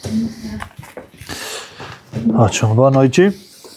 Ótimo, boa noite.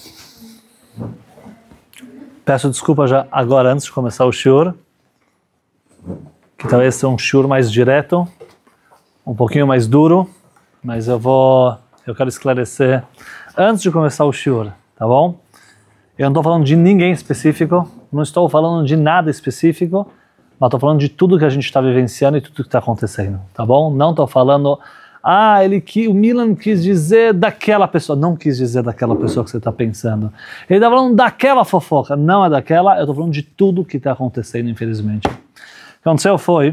Peço desculpa já agora, antes de começar o shiur, que talvez seja um shiur mais direto, um pouquinho mais duro, mas eu quero esclarecer antes de começar o shiur, tá bom? Eu não estou falando de ninguém específico, não estou falando de nada específico, mas estou falando de tudo que a gente está vivenciando e tudo que está acontecendo, tá bom? Não estou falando, o Milan quis dizer daquela pessoa, não quis dizer daquela pessoa que você está pensando. Ele está falando daquela fofoca, não é daquela, eu estou falando de tudo que está acontecendo, infelizmente. O que aconteceu foi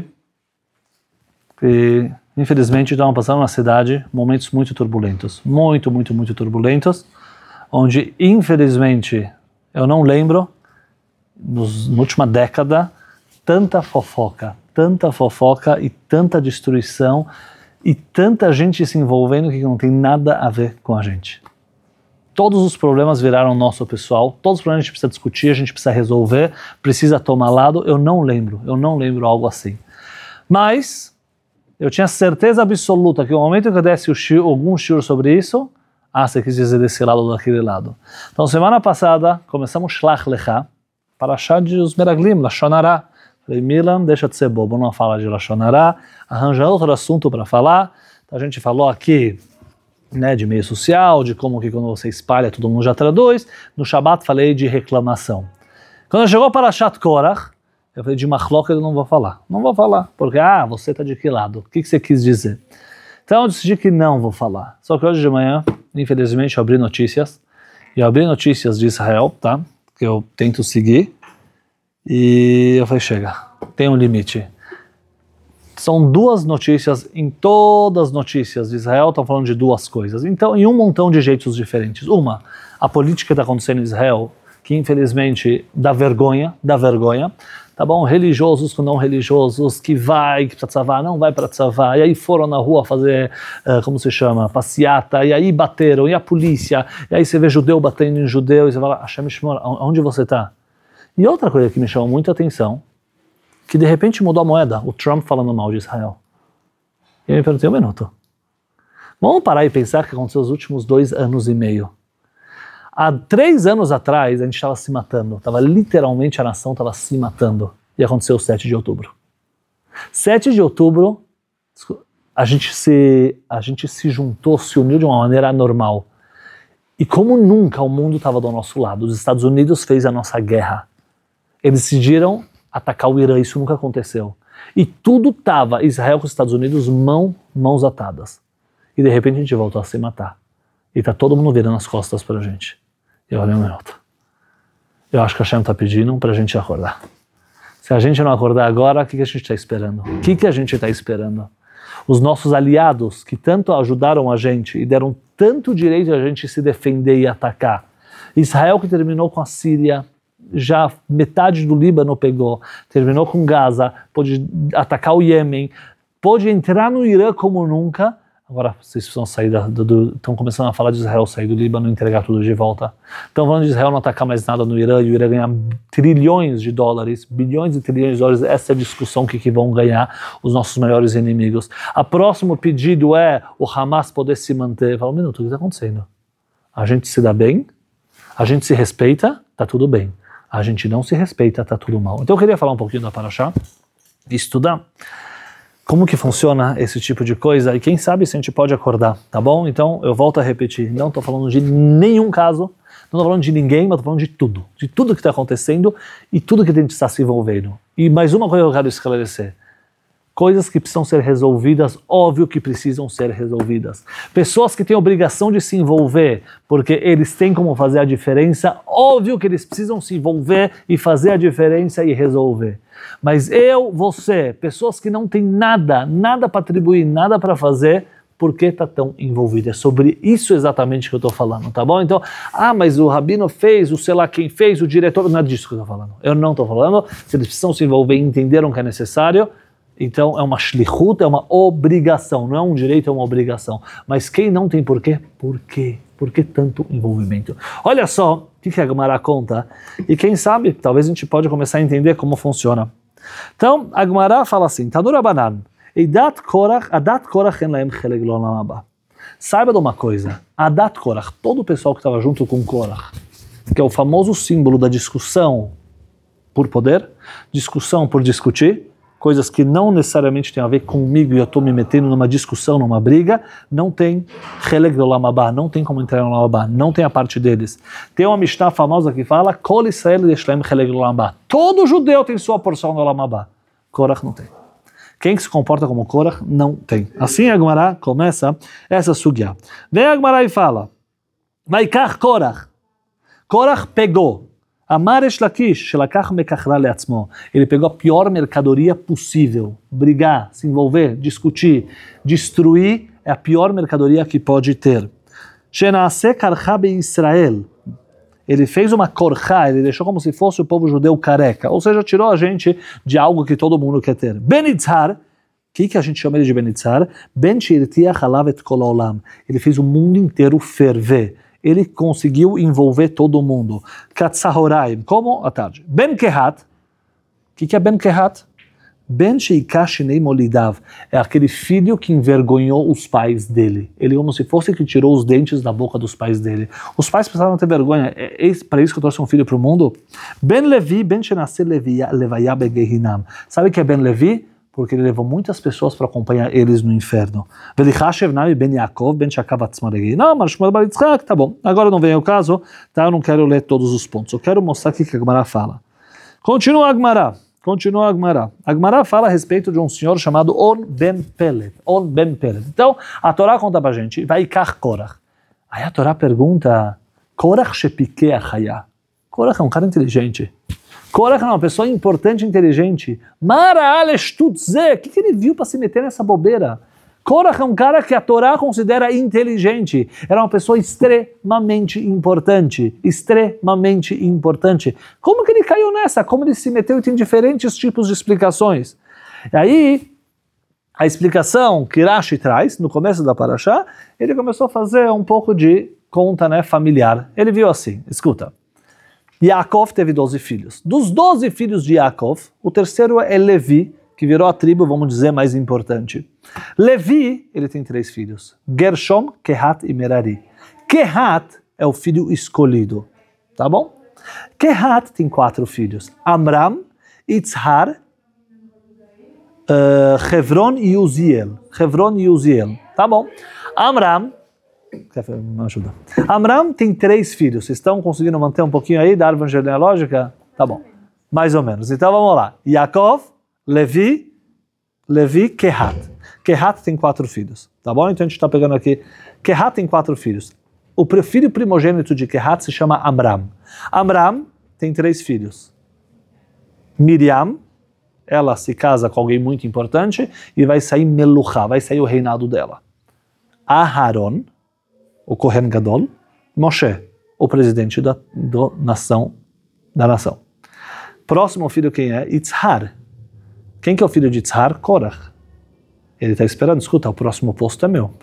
que, infelizmente, estavam passando na cidade momentos muito turbulentos, muito turbulentos, onde, infelizmente, eu não lembro, na última década, tanta fofoca e tanta destruição e tanta gente se envolvendo que não tem nada a ver com a gente. Todos os problemas viraram nosso pessoal, todos os problemas a gente precisa discutir, a gente precisa resolver, precisa tomar lado, eu não lembro algo assim. Mas eu tinha certeza absoluta que no momento que eu desse algum shiur sobre isso, você quis dizer desse lado ou daquele lado. Então, semana passada, começamos Shlach Lecha, Parashá de os Meraglim, Lashon Hara. Falei, Milan, deixa de ser bobo, não fala de Lashon Hara, arranja outro assunto para falar. Então, a gente falou aqui, né, de meio social, de como que quando você espalha, todo mundo já traduz. No Shabbat falei de reclamação. Quando chegou para Parashat Korach, eu falei de Machlok eu não vou falar. Não vou falar, porque, você está de que lado? O que você quis dizer? Então eu decidi que não vou falar. Só que hoje de manhã, infelizmente, eu abri notícias. E eu abri notícias de Israel, tá? Que eu tento seguir. E eu falei, chega, tem um limite. São duas notícias, em todas as notícias de Israel estão falando de duas coisas. Então, em um montão de jeitos diferentes. Uma, a política que está acontecendo em Israel, que infelizmente dá vergonha, tá bom? Religiosos com não religiosos, que vai para tzavá, não vai para tzavá, e aí foram na rua fazer, passeata, e aí bateram, e a polícia, e aí você vê judeu batendo em judeu, e você fala, Hashem Shmor, onde você está? E outra coisa que me chamou muita atenção, que de repente mudou a moeda, o Trump falando mal de Israel. E eu me perguntei, um minuto, vamos parar e pensar o que aconteceu nos últimos 2 anos e meio. Há 3 anos atrás, a gente estava se matando. Literalmente, a nação estava se matando. E aconteceu o 7 de outubro. 7 de outubro, a gente se juntou, se uniu de uma maneira anormal. E como nunca o mundo estava do nosso lado, os Estados Unidos fez a nossa guerra. Eles decidiram atacar o Irã, isso nunca aconteceu. E tudo estava, Israel com os Estados Unidos, mãos atadas. E de repente a gente voltou a se matar. E está todo mundo virando as costas para a gente. E olha um minuto. Eu acho que a Hashem está pedindo para a gente acordar. Se a gente não acordar agora, o que a gente está esperando? O que a gente está esperando? Os nossos aliados, que tanto ajudaram a gente e deram tanto direito a gente se defender e atacar. Israel que terminou com a Síria, já metade do Líbano pegou, terminou com Gaza, pôde atacar o Iêmen, pôde entrar no Irã como nunca. Agora vocês precisam sair estão começando a falar de Israel sair do Líbano e entregar tudo de volta. Estão falando de Israel não atacar mais nada no Irã e o Irã ganhar trilhões de dólares, bilhões e trilhões de dólares. Essa é a discussão que vão ganhar os nossos maiores inimigos. O próximo pedido é o Hamas poder se manter. Fala, um minuto, o que está acontecendo? A gente se dá bem, a gente se respeita, está tudo bem. A gente não se respeita, está tudo mal. Então eu queria falar um pouquinho da Parashá e estudar como que funciona esse tipo de coisa e quem sabe se a gente pode acordar, tá bom? Então eu volto a repetir, não estou falando de nenhum caso, não estou falando de ninguém, mas estou falando de tudo que está acontecendo e tudo que a gente está se envolvendo. E mais uma coisa que eu quero esclarecer, coisas que precisam ser resolvidas, óbvio que precisam ser resolvidas. Pessoas que têm obrigação de se envolver, porque eles têm como fazer a diferença, óbvio que eles precisam se envolver e fazer a diferença e resolver. Mas você, pessoas que não têm nada para atribuir, nada para fazer, por que está tão envolvido? É sobre isso exatamente que eu estou falando, tá bom? Então, mas o rabino fez, o sei lá quem fez, o diretor, não é disso que eu estou falando. Eu não estou falando, se eles precisam se envolver e entenderam que é necessário, então é uma shlichut, é uma obrigação, não é um direito, é uma obrigação. Mas quem não tem porquê? Por quê? Por que tanto envolvimento? Olha só o que a Gemara conta, e quem sabe, talvez a gente pode começar a entender como funciona. Então, a Gemara fala assim, Tanur Abanan, Adat Korach en lahem cheleg lo olam haba. Saiba de uma coisa, Adat Korach, todo o pessoal que estava junto com Korach, que é o famoso símbolo da discussão por poder, discussão por discutir, coisas que não necessariamente têm a ver comigo e eu estou me metendo numa discussão, numa briga, não tem Cheleg do Olam Haba, não tem como entrar no Olam Haba, não tem a parte deles. Tem uma Mishnah famosa que fala, Kol Israel Yeshlem Cheleg do Olam Haba. Todo judeu tem sua porção no Olam Haba. Korach não tem. Quem que se comporta como Korach não tem. Assim a Gemara começa essa sugya. Vem a Gemara e fala, Vaikach Korach. Korach pegou. Amar Resh Lakish, Shelakach Mekachra Leatzmo. Ele pegou a pior mercadoria possível. Brigar, se envolver, discutir, destruir é a pior mercadoria que pode ter. Shenaase Karcha Israel. Ele fez uma korcha, ele deixou como se fosse o povo judeu careca. Ou seja, tirou a gente de algo que todo mundo quer ter. Benitzar, o que a gente chama ele de Benitzar? Ben Shirtiach Halav et Kol Olam. Ele fez o mundo inteiro ferver. Ele conseguiu envolver todo mundo. Katsahoraim, como à tarde. Ben Kehat, o que é Ben Kehat? Ben Sheikashinei Molidav, é aquele filho que envergonhou os pais dele. Ele como se fosse que tirou os dentes da boca dos pais dele. Os pais precisavam ter vergonha. É para isso que eu trouxe um filho para o mundo? Ben Levi, Ben Shenase Levaya Begehinam. Sabe o que é Ben Levi? Porque ele levou muitas pessoas para acompanhar eles no inferno. Velichashev Nami Ben Yaakov Ben Shakav Atzmaregi. Não, mas Shmuel Bar Yitzchak, tá bom. Agora não vem o caso, tá? Eu não quero ler todos os pontos. Eu quero mostrar o que a Gemara fala. Continua a Gemara. A Gemara fala a respeito de um senhor chamado On Ben Peled. Então, a Torá conta pra gente, Vaikach Korach. Aí a Torá pergunta, Korach shepikei achaya. Korach é um cara inteligente. Korach é uma pessoa importante e inteligente. Mara aleshtutze. O que ele viu para se meter nessa bobeira? Korach é um cara que a Torá considera inteligente. Era uma pessoa extremamente importante. Como que ele caiu nessa? Como ele se meteu? E tem diferentes tipos de explicações. E aí, a explicação que Rashi traz, no começo da Parashá, ele começou a fazer um pouco de conta, né, familiar. Ele viu assim, escuta. Yaakov teve 12 filhos. Dos 12 filhos de Yaakov, o terceiro é Levi, que virou a tribo, vamos dizer, mais importante. Levi, ele tem 3 filhos. Gershom, Kehat e Merari. Kehat é o filho escolhido, tá bom? Kehat tem 4 filhos. Amram, Itzhar, Hebron e Uziel. Tá bom? Amram, me ajuda. Amram tem 3 filhos. Vocês estão conseguindo manter um pouquinho aí da árvore genealógica? Tá bom. Mais ou menos. Então vamos lá. Yaakov, Levi, Kehat. Kehat tem 4 filhos. Tá bom? Então a gente está pegando aqui. Kehat tem 4 filhos. O filho primogênito de Kehat se chama Amram. Amram tem 3 filhos. Miriam, ela se casa com alguém muito importante e vai sair Meluchá, vai sair o reinado dela. Aharon, o Kohen Gadol, Moshe, o presidente da nação. Próximo filho quem é? Itzhar. Quem que é o filho de Itzhar? Korach. Ele está esperando, escuta, o próximo posto é meu. O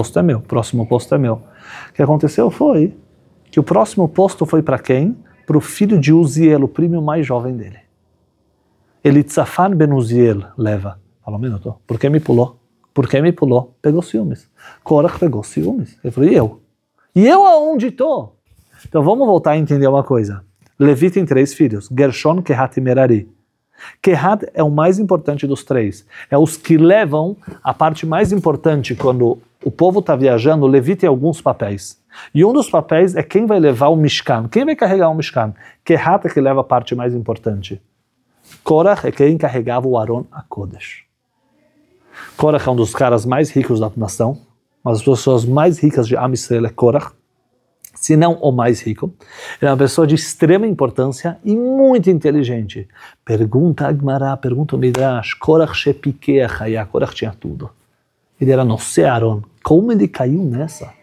que aconteceu foi que o próximo posto foi para quem? Para o filho de Uziel, o primo mais jovem dele. Elitzafan ben Uziel leva. Fala um minuto. Por que me pulou? Pegou ciúmes. Korach pegou ciúmes. Ele falou, e eu? E eu aonde estou? Então vamos voltar a entender uma coisa. Levi tem 3 filhos. Gershon, Kehat e Merari. Kehat é o mais importante dos 3. É os que levam a parte mais importante quando o povo está viajando. Levi tem alguns papéis. E um dos papéis é quem vai levar o Mishkan. Quem vai carregar o Mishkan? Kehat é que leva a parte mais importante. Korach é quem carregava o Aron HaKodesh. Korach é um dos caras mais ricos da nação. Uma das pessoas mais ricas de Am Yisrael é Korach. Se não o mais rico. Ele é uma pessoa de extrema importância e muito inteligente. Pergunta a Gemara, pergunta o Midrash, Korach shepikei achaya, Korach tinha tudo. Ele era Nosé Aron. Como ele caiu nessa?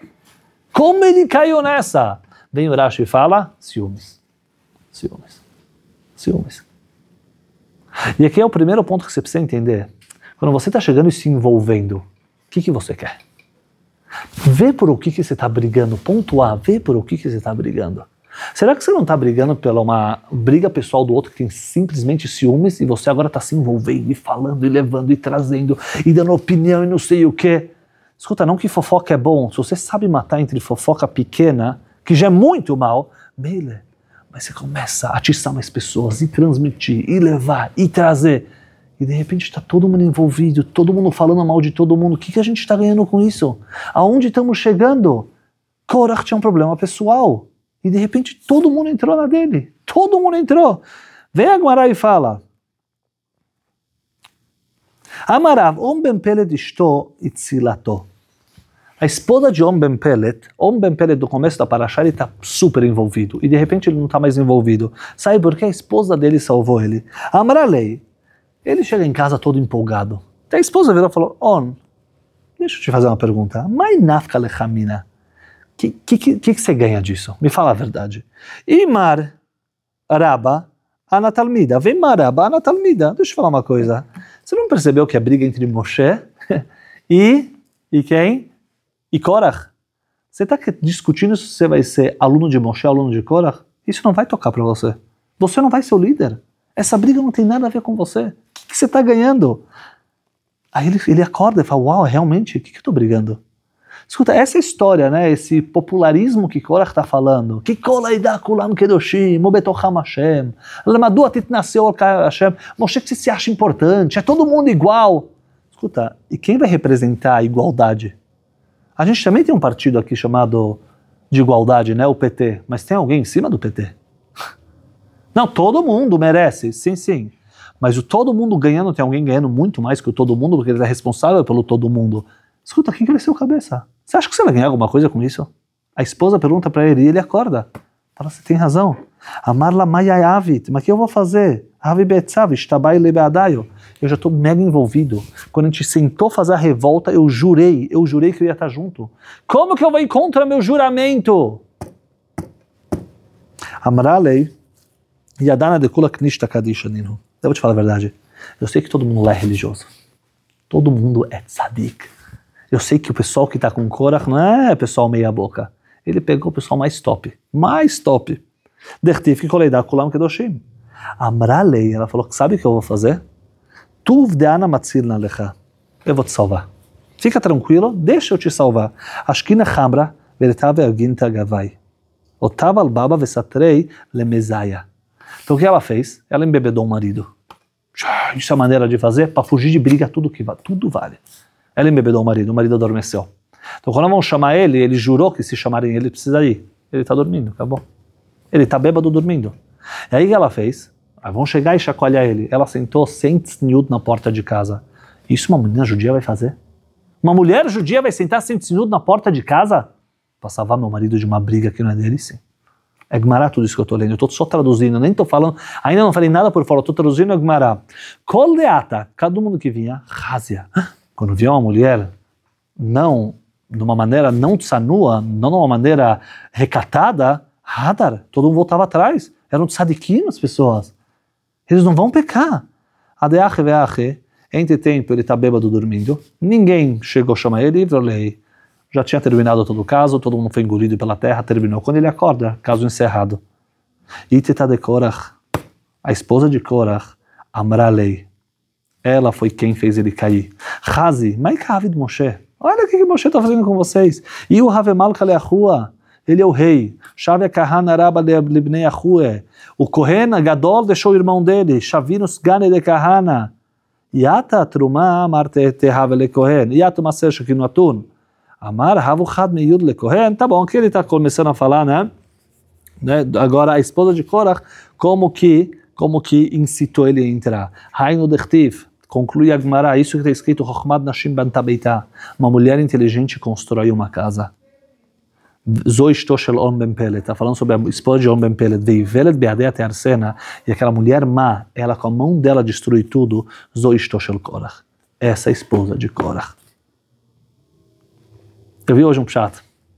Vem o Rashi e fala, ciúmes. E aqui é o primeiro ponto que você precisa entender. Quando você está chegando e se envolvendo, o que você quer? Vê por o que você está brigando, pontuar, vê por o que você está brigando. Será que você não está brigando pela uma briga pessoal do outro que tem simplesmente ciúmes e você agora está se envolvendo e falando e levando e trazendo e dando opinião e não sei o quê? Escuta, não que fofoca é bom, se você sabe matar entre fofoca pequena, que já é muito mal, Meile, mas você começa a atiçar mais pessoas, e transmitir, e levar, e trazer, e de repente está todo mundo envolvido, todo mundo falando mal de todo mundo, o que a gente está ganhando com isso? Aonde estamos chegando? Korach tinha um problema pessoal, e de repente todo mundo entrou na dele, todo mundo entrou. Vem a Gemara e fala, Amarav, Ben Pelet ishto itzilato. A esposa de Ben Pelet do começo da Parashá, ele está super envolvido, e de repente ele não está mais envolvido. Sabe por quê? A esposa dele salvou ele. Amaralei, ele chega em casa todo empolgado. Até a esposa virou e falou, deixa eu te fazer uma pergunta. Mai nafka lechamina. O que você ganha disso? Me fala a verdade. Imar Rabba Anatalmida. Vem Maraba Anatalmida. Deixa eu falar uma coisa. Você não percebeu que a briga entre Moshe e quem? E Korach? Você está discutindo se você vai ser aluno de Moshe ou aluno de Korach? Isso não vai tocar para você. Você não vai ser o líder. Essa briga não tem nada a ver com você. O que você está ganhando? Aí ele acorda e fala, uau, realmente, o que eu estou brigando? Escuta, essa história, né, esse popularismo que Korach está falando, que Kolaida Kulam Kedoshim, Mobetocham Hashem, Lemadu Atit Nasceu Hashem, Moshe que se acha importante, é todo mundo igual. Escuta, e quem vai representar a igualdade? A gente também tem um partido aqui chamado de igualdade, né, o PT, mas tem alguém em cima do PT? Não, todo mundo merece, sim. Mas o todo mundo ganhando, tem alguém ganhando muito mais que o todo mundo, porque ele é responsável pelo todo mundo. Escuta, quem que vai ser o cabeça? Você acha que você vai ganhar alguma coisa com isso? A esposa pergunta para ele e ele acorda. Fala, você tem razão. Amarla mayayavit, mas o que eu vou fazer? Avi betzav, ishtabai lebeadayo. Eu já estou mega envolvido. Quando a gente sentou fazer a revolta, eu jurei que eu ia estar junto. Como que eu vou ir contra meu juramento? Amralei, yadana dekula knishta kadisha nino. Eu vou te falar a verdade. Eu sei que todo mundo lá é religioso. Todo mundo é tzadik. Eu sei que o pessoal que está com Korach não é pessoal meia boca. Ele pegou o pessoal mais top. Dertiv que koleidá kulam kedoshim. Amralei, ela falou, sabe o que eu vou fazer? Tuv deana matzil nalecha. Eu vou te salvar. Fica tranquilo, deixa eu te salvar. Ashkina chamra veretave aginta gavai. Otava albaba vesatrei lemezaya. Então o que ela fez? Ela embebedou o marido. Isso é a maneira de fazer para fugir de briga, tudo vale. Ela embebedou o marido adormeceu. Então quando vão chamar ele jurou que se chamarem ele precisa ir. Ele está dormindo, acabou. Ele está bêbado dormindo. E aí o que ela fez? Vão chegar e chacoalhar ele. Ela sentou sem tzniut na porta de casa. Isso uma menina judia vai fazer? Uma mulher judia vai sentar sem tzniut na porta de casa? Para salvar meu marido de uma briga que não é dele, sim. É Gemara tudo isso que eu estou lendo. Eu estou só traduzindo, nem estou falando, ainda não falei nada por fora, estou traduzindo a Gemara. Kol deata, cada mundo que vinha, razia. Quando via uma mulher, não, de uma maneira não tsanua, não de uma maneira recatada, hadar, todo mundo voltava atrás. Eram tzadikim as pessoas. Eles não vão pecar. Adeache veache, entre tempo ele está bêbado dormindo, ninguém chegou a chamar ele, vrolei. Já tinha terminado todo o caso, todo mundo foi engolido pela terra, terminou. Quando ele acorda, caso encerrado. Iteta de Korach, a esposa de Korach, Amralei, ela foi quem fez ele cair. Chazi, Maikavid Moshe, olha o que Moshe está fazendo com vocês. E o Havemal Kaleachua, ele é o rei. Shave Kahana Rabba Libnei Achue, o Kohen Gadol deixou o irmão dele, Shavinus Gane de Kahana, Yata Truma Amarte Tehavele Kohen, Yata Maser Shekinu Atun. Amar Havu Chad Meyud Le Kohen, tá bom, que ele está começando a falar, né? Agora a esposa de Korach, como que incitou ele a entrar. Hainu Dechtiv, conclui a Gemara, isso que está escrito, Chochmad Nashim Banta Beitá, uma mulher inteligente constrói uma casa. Zo ishto shel On Ben Pelet, está falando sobre a esposa de On Ben Pelet, Veivelet Beadea Tearsena, e aquela mulher má, ela com a mão dela destrui tudo, Zo ishto shel Korach. Essa é a esposa de Korach. Eu vi hoje um pshat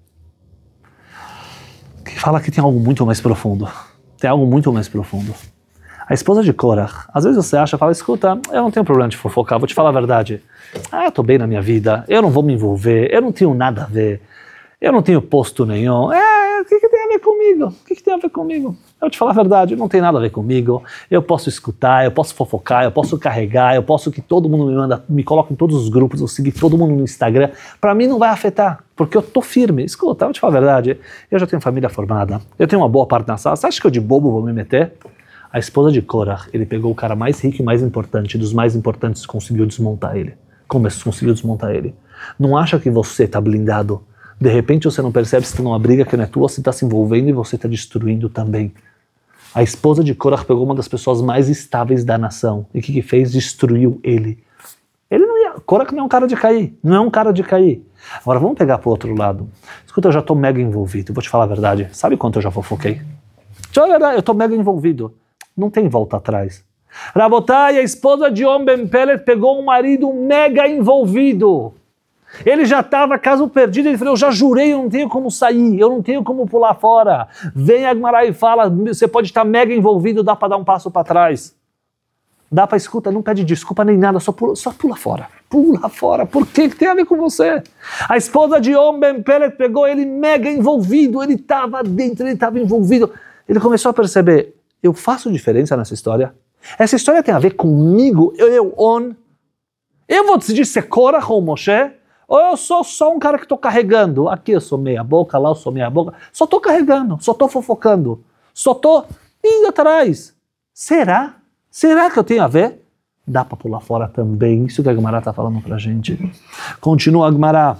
que fala que tem algo muito mais profundo. Tem algo muito mais profundo. A esposa de Korach, às vezes você acha, fala, escuta, eu não tenho problema de fofocar, vou te falar a verdade. Eu estou bem na minha vida, eu não vou me envolver, eu não tenho nada a ver, eu não tenho posto nenhum. O que tem a ver comigo? O que tem a ver comigo? Eu te falar a verdade, não tem nada a ver comigo. Eu posso escutar, eu posso fofocar, eu posso carregar, eu posso que todo mundo me coloque em todos os grupos, eu seguir todo mundo no Instagram. Para mim não vai afetar, porque eu tô firme. Escuta, eu vou te falar a verdade, eu já tenho família formada, eu tenho uma boa parte na sala. Você acha que eu de bobo vou me meter? A esposa de Korach, ele pegou o cara mais rico e mais importante, dos mais importantes, conseguiu desmontar ele. Conseguiu desmontar ele. Não acha que você tá blindado? De repente você não percebe, você está numa briga que não é tua, você está se envolvendo e você está destruindo também. A esposa de Korach pegou uma das pessoas mais estáveis da nação. E o que fez? Destruiu ele. Korach não é um cara de cair. Não é um cara de cair. Agora vamos pegar para o outro lado. Escuta, eu já estou mega envolvido. Vou te falar a verdade. Sabe quanto eu já fofoquei? Eu estou mega envolvido. Não tem volta atrás. Rabotai, a esposa de On Ben Pellet pegou um marido mega envolvido. Ele já estava caso perdido, ele falou, eu já jurei, eu não tenho como sair, eu não tenho como pular fora. Vem Agmará e fala, você pode estar mega envolvido, dá para dar um passo para trás. Dá para escuta, não pede desculpa nem nada, só pula fora. Pula fora, por que tem a ver com você? A esposa de On Ben Pellet pegou ele mega envolvido, ele estava dentro, ele estava envolvido. Ele começou a perceber, eu faço diferença nessa história? Essa história tem a ver comigo, eu vou decidir se é Korach ou Moshe? Ou eu sou só um cara que estou carregando? Aqui eu sou meia boca, lá eu sou meia boca. Só estou carregando, só estou fofocando. Só estou indo atrás. Será? Será que eu tenho a ver? Dá para pular fora também. Isso que a Agmará está falando para a gente. Continua a Agmará.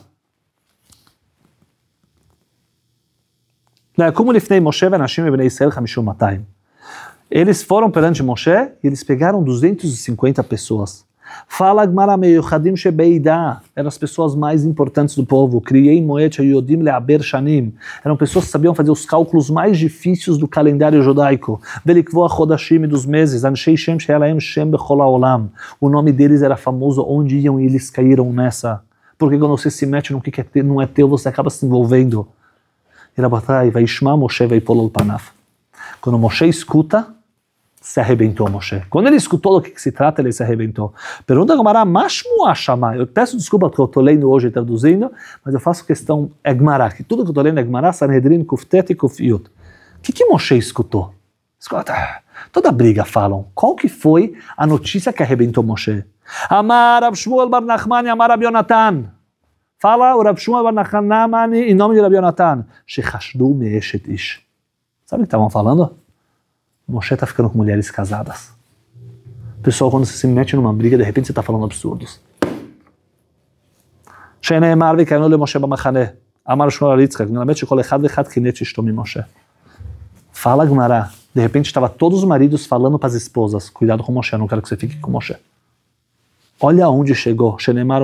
Como lifnei Moshe venashim e bnei Israel 500. Eles foram perante Moshe e eles pegaram 250 pessoas. Fala Agmará meyuchadim shebeidá, eram as pessoas mais importantes do povo. Criei moed yodim leaber shanim, eram pessoas que sabiam fazer os cálculos mais difíceis do calendário judaico. Velikvoa chodashim, dos meses, anshei shem she'alaim shem bechol haolam. O nome deles era famoso onde iam e eles caíram nessa. Porque quando você se mete no que não é teu, você acaba se envolvendo. E Rabatai vai Ishma Moshe vai polo panaf. Quando Moshe escuta, se arrebentou Moshe. Quando ele escutou do que se trata, ele se arrebentou. Pergunta a Agmará, mashmu ashama. Eu peço desculpa porque eu estou lendo hoje e traduzindo, mas eu faço questão Agmará, que tudo que eu estou lendo é Agmará, Sanhedrin, Kuftet e Kufiyut. O que Moshe escutou? Escuta, toda briga falam. Qual que foi a notícia que arrebentou Moshe? Amar Rab Shmuel bar Nachmani, Amar Rab Yonatan. Fala o Rab Shmuel bar Nachmani em nome de Rab Yonatan. Shechashdu me'eshet ish. Sabe o que estavam falando? Moshe está ficando com mulheres casadas. Pessoal, quando você se mete numa briga, de repente você está falando absurdos. Fala Agmará, de repente estava todos os maridos falando para as esposas, cuidado com Moshe, eu não quero que você fique com Moshe. Olha onde chegou. O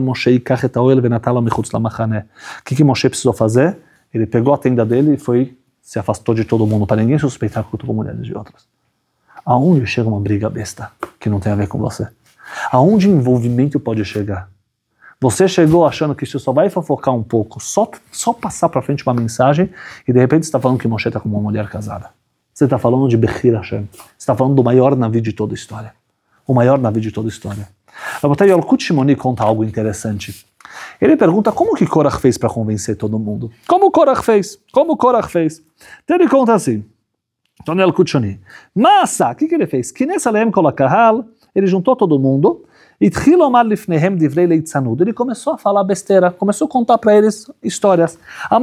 que Moshe precisou fazer? Ele pegou a tenda dele e se afastou de todo mundo, para ninguém suspeitar que eu estou com mulheres de outras. Aonde chega uma briga besta, que não tem a ver com você? Aonde envolvimento pode chegar? Você chegou achando que isso só vai fofocar um pouco, só passar para frente uma mensagem, e de repente você está falando que Moshe está com uma mulher casada. Você está falando de Bechir Hashem. Você está falando do maior navio de toda a história. O maior navio de toda a história. Rabotai, Yalkut Shimoni conta algo interessante. Ele pergunta como que Korach fez para convencer todo mundo. Como Korach fez? Então ele conta assim. Então Yalkut Shimoni. Massa, o que ele fez? Que nessa leem kolakahal, ele juntou todo mundo. Ele começou a falar besteira, começou a contar para eles histórias.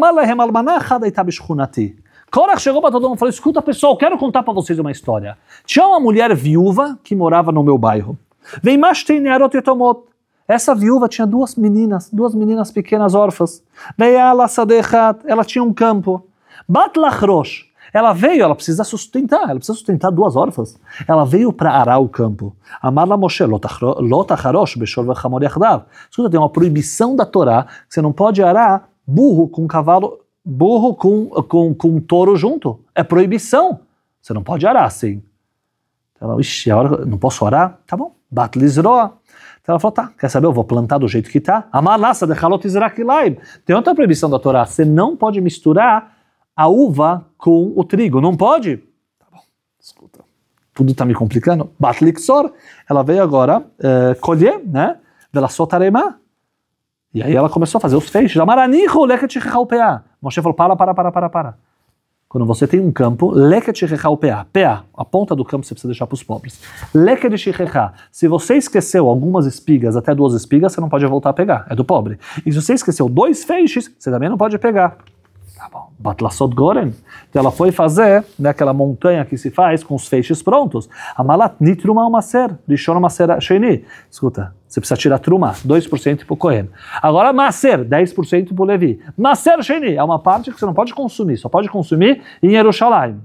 Korach chegou para todo mundo e falou, escuta pessoal, quero contar para vocês uma história. Tinha uma mulher viúva que morava no meu bairro. Vem mais tem Nerot Etomot. Essa viúva tinha duas meninas pequenas órfãs. Ela tinha um campo. Bat Lachrosh. Ela precisa sustentar duas órfãs. Ela veio para arar o campo. Amar la Moshe, lotacharosh, beshor v'chamor yachdav. Escuta, tem uma proibição da Torá, que você não pode arar burro com cavalo, burro com touro junto. É proibição. Você não pode arar assim. Ela, agora não posso orar? Tá bom. Bat lizroa. Então ela falou, tá, quer saber, eu vou plantar do jeito que tá. Amar lassa de halot izrakilaim. Tem outra proibição da Torá, você não pode misturar a uva com o trigo, não pode? Tá bom, escuta, tudo tá me complicando. Bat liksor, ela veio agora colher, né? Vela sotarema. E aí ela começou a fazer os feixes. Amaranicho leket shechalpeah. Moshe falou, para. Quando você tem um campo, leket shichecha o PA. PA, a ponta do campo você precisa deixar para os pobres. Leket shichecha, se você esqueceu algumas espigas, até 2 espigas, você não pode voltar a pegar, é do pobre. E se você esqueceu 2 feixes, você também não pode pegar. Tá bom. Batlasot Goren. Então ela foi fazer, né, aquela montanha que se faz com os feixes prontos. Amalat nitruma maser, lishon maser sheni. Escuta, você precisa tirar truma, 2% para o Kohen. Agora maser, 10% para o Levi. Maser sheni é uma parte que você não pode consumir, só pode consumir em Yerushalayim.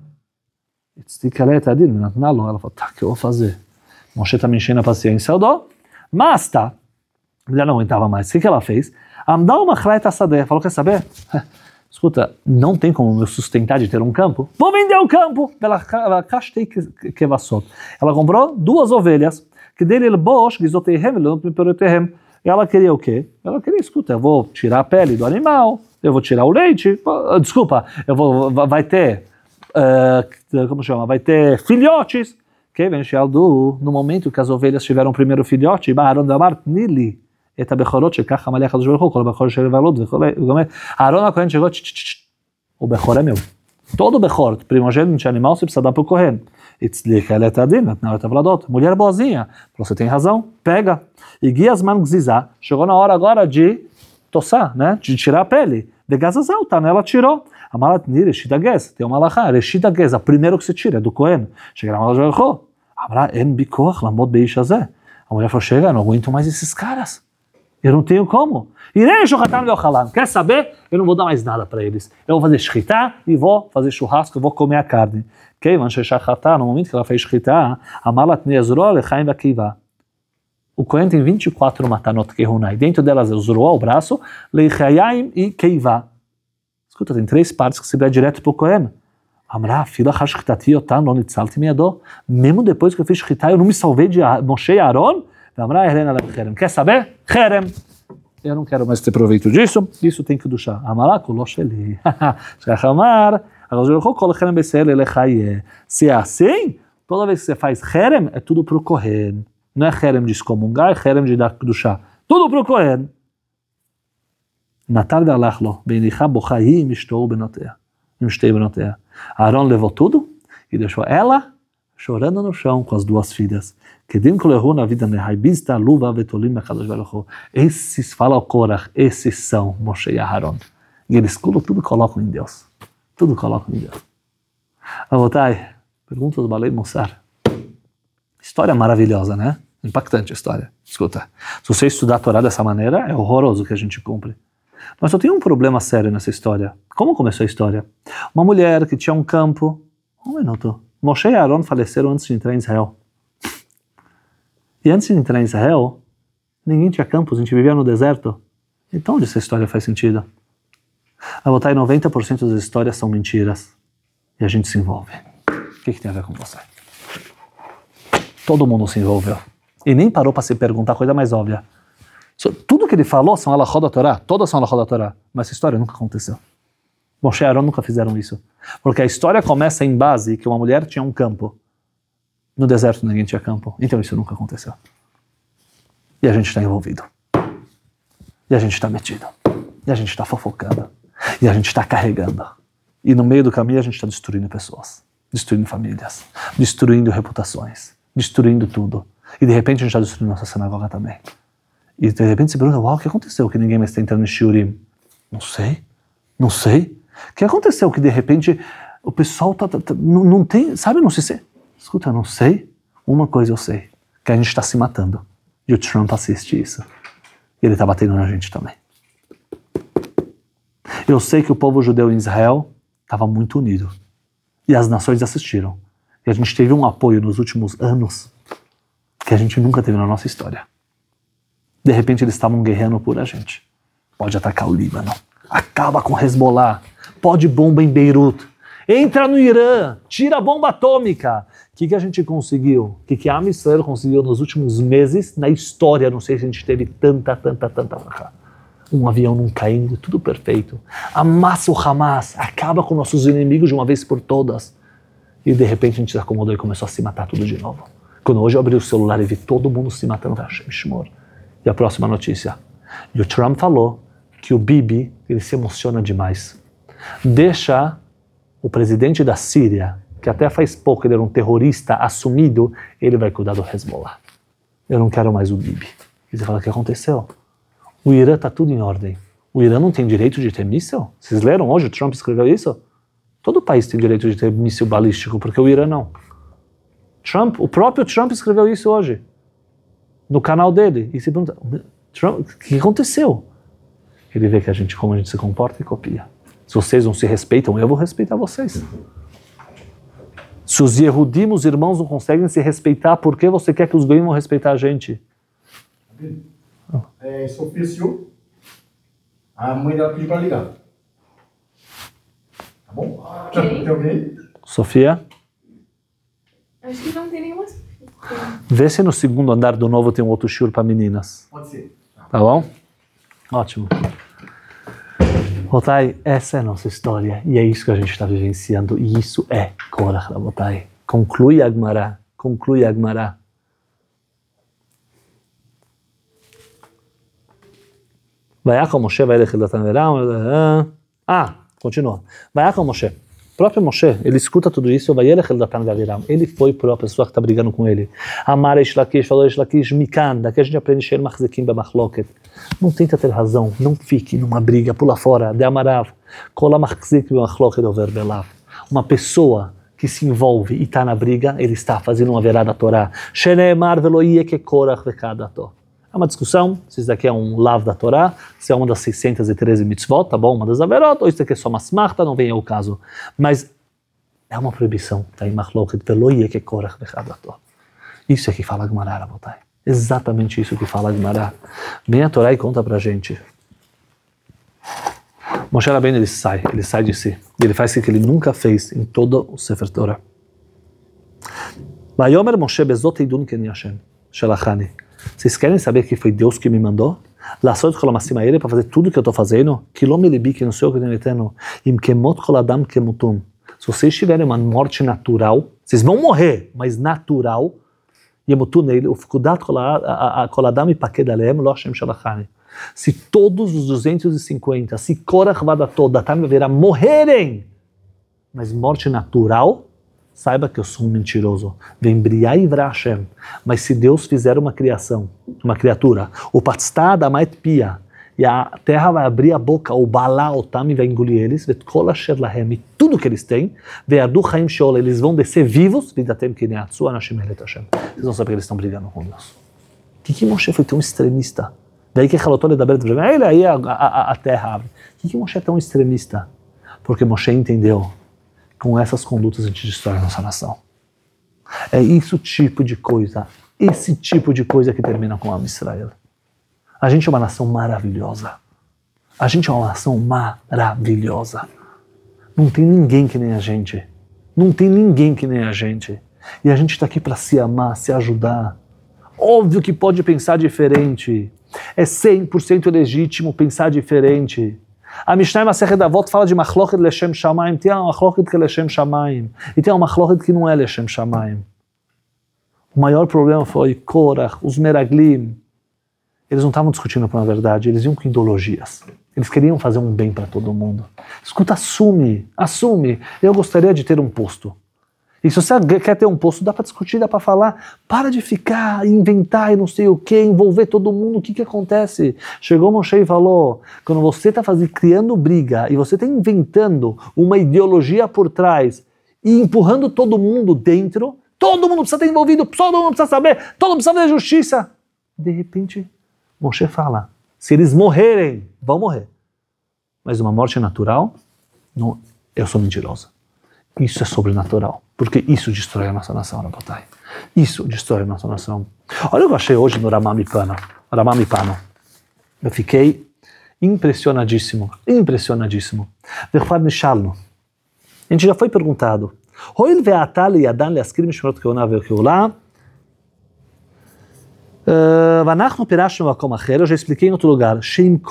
Ela falou, tá, o que eu vou fazer? Moshe está me enchendo a paciência, eu dou. Mas tá, ela não aguentava mais. O que ela fez? Amdal machlaita sadeh, falou, quer saber? Escuta, não tem como eu sustentar de ter um campo. Vou vender o campo! Ela castei kevassot. Ela comprou 2 ovelhas, que dele ele bosh, gizotehem, leotehem. Ela queria o quê? Ela queria, escuta, eu vou tirar a pele do animal, eu vou tirar o leite, desculpa, vai ter, como chama? Vai ter filhotes. No momento que as ovelhas tiveram o primeiro filhote, Aaron damar nili. את הבכורות שכך עמלי הקדוש ברוך הוא, כל הבכור של לבלות וכו', אהרון הכהן chegou, o Bechor é meu. Todo Bechor, primogênito de animal, você precisa dar para o Kohen. Mulher boazinha, você tem razão, pega. E Giasman Gzizá, chegou na hora agora de tossar, né? De tirar a pele. De Gazazal, tá, né? Ela tirou. Amalat Nir, Reshit Agez, tem uma Malachá, Reshit Agez, a primeiro que você tira é do Kohen. Chega na Malachá, Amra en bikoch lamot beishazé. A mulher falou, chega, eu não aguento mais esses caras. Eu não tenho como. Quer saber? Eu não vou dar mais nada para eles. Eu vou fazer shchita e vou fazer churrasco, eu vou comer a carne. No momento que ela fez shchita, o Kohen tem 24 matanot kehunai. Dentro delas é o zroa, o braço, leichayim e keiva. Escuta, tem 3 partes que se dá direto para o Kohen. Mesmo depois que eu fiz shchita, eu não me salvei de Moshe e Aaron. Quer saber? Kherem. Eu não quero mais ter proveito disso. Isso tem que duchar. Amalak, o losheli. Se é assim, toda vez que você faz Kherem, é tudo para o Kohen. Não é Kherem de excomungar, é Kherem de dar duchar. Tudo para o Kohen. Natal ve'alachlo, beinicha bochahi mishtou benotea. Mishtei benotea. Aaron levou tudo e deixou ela chorando no chão com as 2 filhas. Na vida esses, fala o Korach, esses são Moshe e Aharon. E eles tudo colocam em Deus. Tudo colocam em Deus. Avotai, pergunta do Balei Mussar. História maravilhosa, né? Impactante a história. Escuta, se você estudar a Torá dessa maneira, é horroroso o que a gente cumpre. Mas só tem um problema sério nessa história. Como começou a história? Uma mulher que tinha um campo. Um minuto. Moshe e Aaron faleceram antes de entrar em Israel. E antes de entrar em Israel, ninguém tinha campos, a gente vivia no deserto. Então onde essa história faz sentido? A botar 90% das histórias são mentiras. E a gente se envolve. O que tem a ver com você? Todo mundo se envolveu. E nem parou para se perguntar a coisa mais óbvia. Tudo que ele falou são alachot da Torá, todas são alachot da Torá. Mas essa história nunca aconteceu. Moshe e Aaron nunca fizeram isso. Porque a história começa em base que uma mulher tinha um campo. No deserto ninguém tinha campo. Então isso nunca aconteceu. E a gente está envolvido. E a gente está metido. E a gente está fofocando. E a gente está carregando. E no meio do caminho a gente está destruindo pessoas. Destruindo famílias. Destruindo reputações. Destruindo tudo. E de repente a gente está destruindo nossa sinagoga também. E de repente você pergunta, uau, o que aconteceu que ninguém mais está entrando em shiurim? Não sei. Não sei. O que aconteceu que de repente o pessoal não tem, sabe, não sei. Escuta, eu não sei. Uma coisa eu sei, que a gente está se matando. E o Trump assiste isso. E ele está batendo na gente também. Eu sei que o povo judeu em Israel estava muito unido. E as nações assistiram. E a gente teve um apoio nos últimos anos que a gente nunca teve na nossa história. De repente eles estavam guerreando por a gente. Pode atacar o Líbano. Acaba com Hezbollah. Pode bomba em Beirut. Entra no Irã. Tira a bomba atômica. O que a gente conseguiu? O que a Am Israel conseguiu nos últimos meses na história? Não sei se a gente teve tanta. Um avião não caindo, tudo perfeito. Amassa o Hamas. Acaba com nossos inimigos de uma vez por todas. E de repente a gente se acomodou e começou a se matar tudo de novo. Quando hoje eu abri o celular e vi todo mundo se matando, e a próxima notícia. E o Trump falou que o Bibi, ele se emociona demais. Deixa o presidente da Síria, que até faz pouco ele era um terrorista assumido, ele vai cuidar do Hezbollah. Eu não quero mais o Bibi. E você fala, o que aconteceu? O Irã está tudo em ordem. O Irã não tem direito de ter míssil? Vocês leram hoje? O Trump escreveu isso? Todo país tem direito de ter míssil balístico, porque o Irã não. O próprio Trump escreveu isso hoje, no canal dele. E se pergunta, Trump, o que aconteceu? Ele vê que como a gente se comporta e copia. Se vocês não se respeitam, eu vou respeitar vocês. Se os Yehudim, os irmãos, não conseguem se respeitar, por que você quer que os goyim vão respeitar a gente? Se ofendeu, a mãe dela pediu para ligar. Tá bom? Ok. Tem alguém? Sofia? Acho que não tem nenhuma. Vê se no segundo andar do novo tem um outro shiur para meninas. Pode ser. Tá bom? Ótimo. Rabotai, essa é a nossa história. E é isso que a gente está vivenciando. E isso é Korach, Rabotai. Conclui a Gemara. Conclui a Gemara. Vayachal Moshe, Vailech el Datan Veram. Continua. Vayachal Moshe. O próprio Moshe, ele escuta tudo isso. Vailech el Datan Veram. Ele foi para a pessoa que está brigando com ele. Amar Eish Lakish, falou Eish Lakish, Mikan. Daqui a gente aprende Sheer Machzekim B'Machloket. Não tenta ter razão. Não fique numa briga. Pula fora. De Amarav. Kola Machzekim B'Machloket over Belav. Uma pessoa que se envolve e está na briga, ele está fazendo uma verá da Torá. Sheneemar veloie que Korach vekadato. É uma discussão, se isso daqui é um lav da Torá, se é uma das 613 mitzvot, tá bom, uma das averot, ou isso daqui é só uma smarta, não vem ao caso. Mas é uma proibição, tá em Machloket, veloye que Korach vekadato. Isso é que fala a Gemara, Rabotai. Exatamente isso que fala a Gemara. Vem a Torá e conta pra gente. Moshe Rabbeinu, ele sai de si. E ele faz o que ele nunca fez em todo o Sefer Torah. Vayomer Moshe bezot eidun ken Hashem, shelachani. Vocês querem saber que foi Deus que me mandou? Laçou de Kolamassim a ele para fazer tudo que eu estou fazendo? Kilomelibi, que não sei o que eu tenho eterno. Im kemot koladam kemutum. Se vocês tiverem uma morte natural, vocês vão morrer, mas natural. Yemutu nele, ufkudat koladam ipaked aleem lo Hashem shelachani. Se todos os 250, se Korach Vadatot, Datan Veram morrerem, mas morte natural, saiba que eu sou um mentiroso. Vem briar e vrar Hashem. Mas se Deus fizer uma criação, uma criatura, o Patzta Adamait Pia, e a terra vai abrir a boca, o Balá, o Tami vai engolir eles, Vetkol Asher Lahem, e tudo que eles têm, Ve'ardu Chaim Sheol, eles vão descer vivos, Vidatem Kineatsu Anashim Elet Hashem. Vocês vão saber que eles estão brigando com Deus. Por que Moshe foi tão extremista? Daí que Halotol da Beret ele aí a terra abre. Por que Moshe é tão extremista? Porque Moshe entendeu, com essas condutas a gente destrói a nossa nação. É esse tipo de coisa que termina com a Israel. A gente é uma nação maravilhosa. A gente é uma nação maravilhosa. Não tem ninguém que nem a gente. Não tem ninguém que nem a gente. E a gente está aqui para se amar, se ajudar. Óbvio que pode pensar diferente. É 100% legítimo pensar diferente. A Mishnah Masechet Avot fala de Machloket Leshem Shamayim. Tem uma Machloket que é Leshem Shamayim. E tem uma Machloket que não é Leshem Shamayim. O maior problema foi Korach, os Meraglim. Eles não estavam discutindo por uma verdade, eles iam com ideologias. Eles queriam fazer um bem para todo mundo. Escuta, assume. Eu gostaria de ter um posto. E se você quer ter um posto, dá para discutir, dá para falar. Para de ficar, inventar e não sei o que, envolver todo mundo. O que acontece? Chegou Moshe e falou, quando você está criando briga e você está inventando uma ideologia por trás e empurrando todo mundo dentro, todo mundo precisa estar envolvido, todo mundo precisa saber, todo mundo precisa fazer justiça. De repente, Moshe fala, se eles morrerem, vão morrer. Mas uma morte natural, não, eu sou mentirosa. Isso é sobrenatural, porque isso destrói a nossa nação, Rabotai. Isso destrói a nossa nação. Olha o que eu achei hoje no Ramamipano. Eu fiquei impressionadíssimo. A gente já foi perguntado. Eu já expliquei em outro lugar. O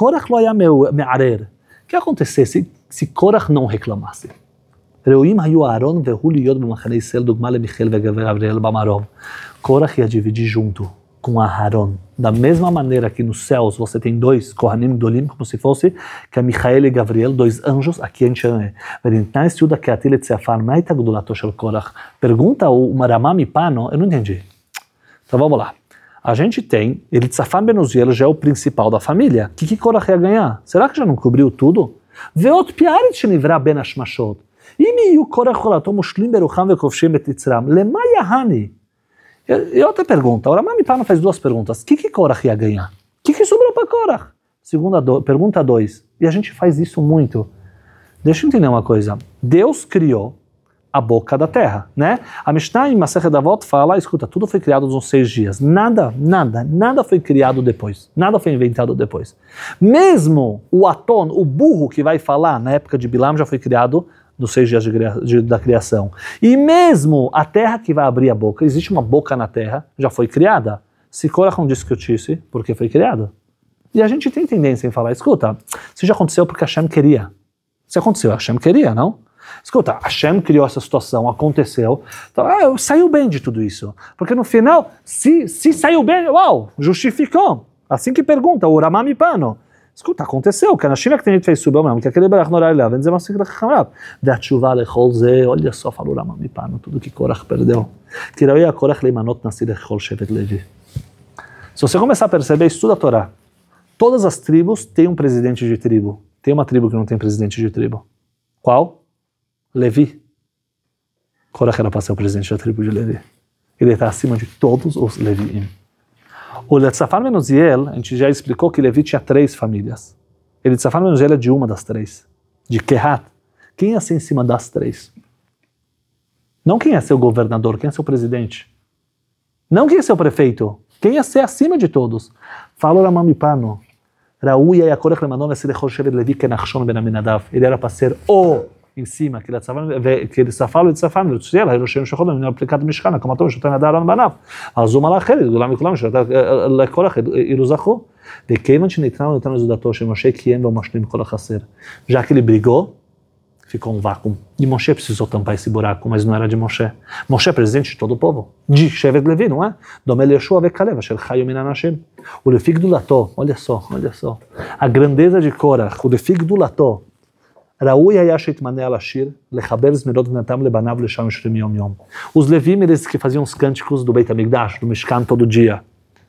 que acontecesse se Korach não reclamasse? ראויים היו אהרון והוא להיות במחנה ישראל דוגמה למיכאל וגבריאל במרום. קורח ia dividir junto com Aharon. Da mesma maneira que nos céus você tem 2 Kohanim Gdolim, como se fosse que é Michael e Gabriel, 2 anjos, aqui a gente chama pergunta o Ramah Mipano, eu não entendi. Então vamos lá. A gente tem, Elitzafan ben Uziel já é o principal da família. O que Korach ia ganhar? Será que já não cobriu tudo? Veot piarit shenivra ben hashmashot. Imi yu Korach olato mushlim berucham vekovshem et yitzram. Lema yahani. E outra pergunta, o Ramah Mipano faz 2 perguntas. O que Korach ia ganhar? O que sobrou para Korach? Pergunta 2. E a gente faz isso muito. Deixa eu entender uma coisa. Deus criou a boca da terra, né? A Mishnah em Masechet Avot fala, escuta, tudo foi criado nos 6 dias. Nada foi criado depois. Nada foi inventado depois. Mesmo o Aton, o burro que vai falar na época de Bilam já foi criado nos 6 dias da criação. E mesmo a terra que vai abrir a boca, existe uma boca na terra, já foi criada. Se Korach não discutisse, porque foi criado. E a gente tem tendência em falar, escuta, isso já aconteceu porque Hashem queria. Se aconteceu, Hashem queria, não? Escuta, Hashem criou essa situação, aconteceu, então, saiu bem de tudo isso. Porque no final, se saiu bem, uau, justificou. Assim que pergunta, o Ramah Mipano. Escuta, aconteceu, que a Nashim que tem fez subir, que aquele Berach Norai lá, vem dizer uma secreta Hamrav. Da chuva lechol ze, olha só, falou Ramah Mipano, tudo que Korach perdeu. Que Raia Korach leimanot nasci lechol shevet Levi. Se você começar a perceber, estuda a Torá. Todas as tribos têm um presidente de tribo. Tem uma tribo que não tem presidente de tribo. Qual? Levi. Korach era para ser o presidente da tribo de Levi. Ele está acima de todos os Leviim. O Elitzafan ben Uziel, a gente já explicou que Levi tinha 3 famílias. Elitzafan ben Uziel é de uma das 3. De Kehat. Quem ia ser em cima das 3? Não quem ia ser o governador, quem ia ser o presidente. Não quem ia ser o prefeito. Quem ia ser acima de todos. Falou Ramah Mipano. Raúia e a Korach lemanov esse lechol shevet Levi kenachshon ben Aminadav. Ele era para ser o em cima, que ele safalo e desafalo, ele disse, ele não chegou no aplicado mexicano, como todos estão a dar banav. Azul malachel, do lado miculam, já le Korach iluzachu. De queimam tinitnau então os datos de Moshe que ainda o mashlim Korach haser. Já que ele brigou, ficou um vácuo. E Moshe precisou tampar esse buraco, mas não era de Moshe. Moshe é presidente de todo o povo. De Shevet Levi, não é? Domel Yeshua vekalev, asher chayu min anashim. O lefig do lató, olha só. A grandeza de Korach, o lefig do lató. Raúi ayashet manei alashir, lechaber zmirot netam lebanav lesham shrim yom yom. Os Levim, eles que faziam os cânticos do Beit HaMikdash, do Mishkan todo dia.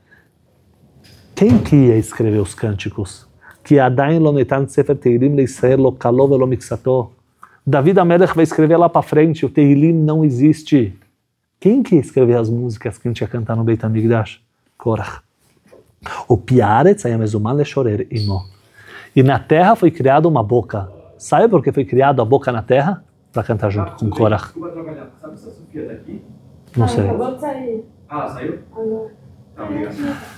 Quem que ia escrever os cânticos? Que Adain lo netan sefer Teilim leIsrael lo kalo velo miksato. David HaMelech vai escrever lá para frente, o Teilim não existe. Quem que ia escrever as músicas que a gente ia cantar no Beit HaMikdash? Korach. O piaretz ayamezuman leshorer imo. E na terra foi criada uma boca. Sabe por que foi criado a boca na terra? Para cantar junto com Korach. Desculpa trabalhar. Sabe se a Sofia tá aqui? Não sei. Acabou de sair. Ah, ela saiu? Agora. Tá, obrigado.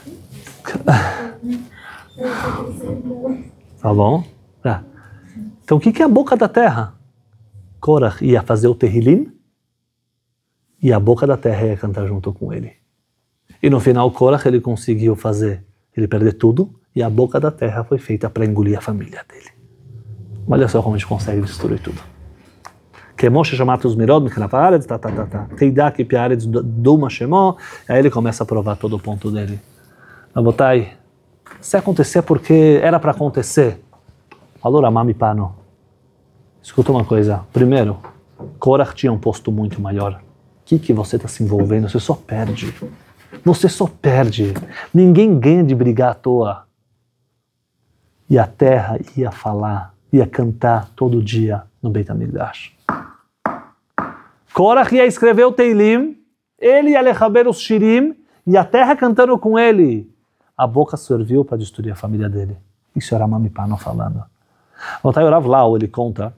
Tá bom? Tá. Então o que é a boca da terra? Korach ia fazer o Tehillim e a boca da terra ia cantar junto com ele. E no final Korach ele conseguiu fazer ele perder tudo e a boca da terra foi feita para engolir a família dele. Olha só como a gente consegue destruir tudo. Que Moshe chamato os mirod, Teidak e Piaretz do Mashemó, aí ele começa a provar todo o ponto dele. Rabotai, se acontecer porque era para acontecer, falou Ramah Mipano. Escuta uma coisa. Primeiro, Korach tinha um posto muito maior. O que você está se envolvendo? Você só perde. Você só perde. Ninguém ganha de brigar à toa. E a terra ia falar, ia cantar todo dia no Beit HaMikdash. Korach ia escrever o Teilim, ele ia lechaber os Shirim, e a terra cantando com ele. A boca serviu para destruir a família dele. Isso era Ramah Mipano falando. O Rav Lau, ele conta,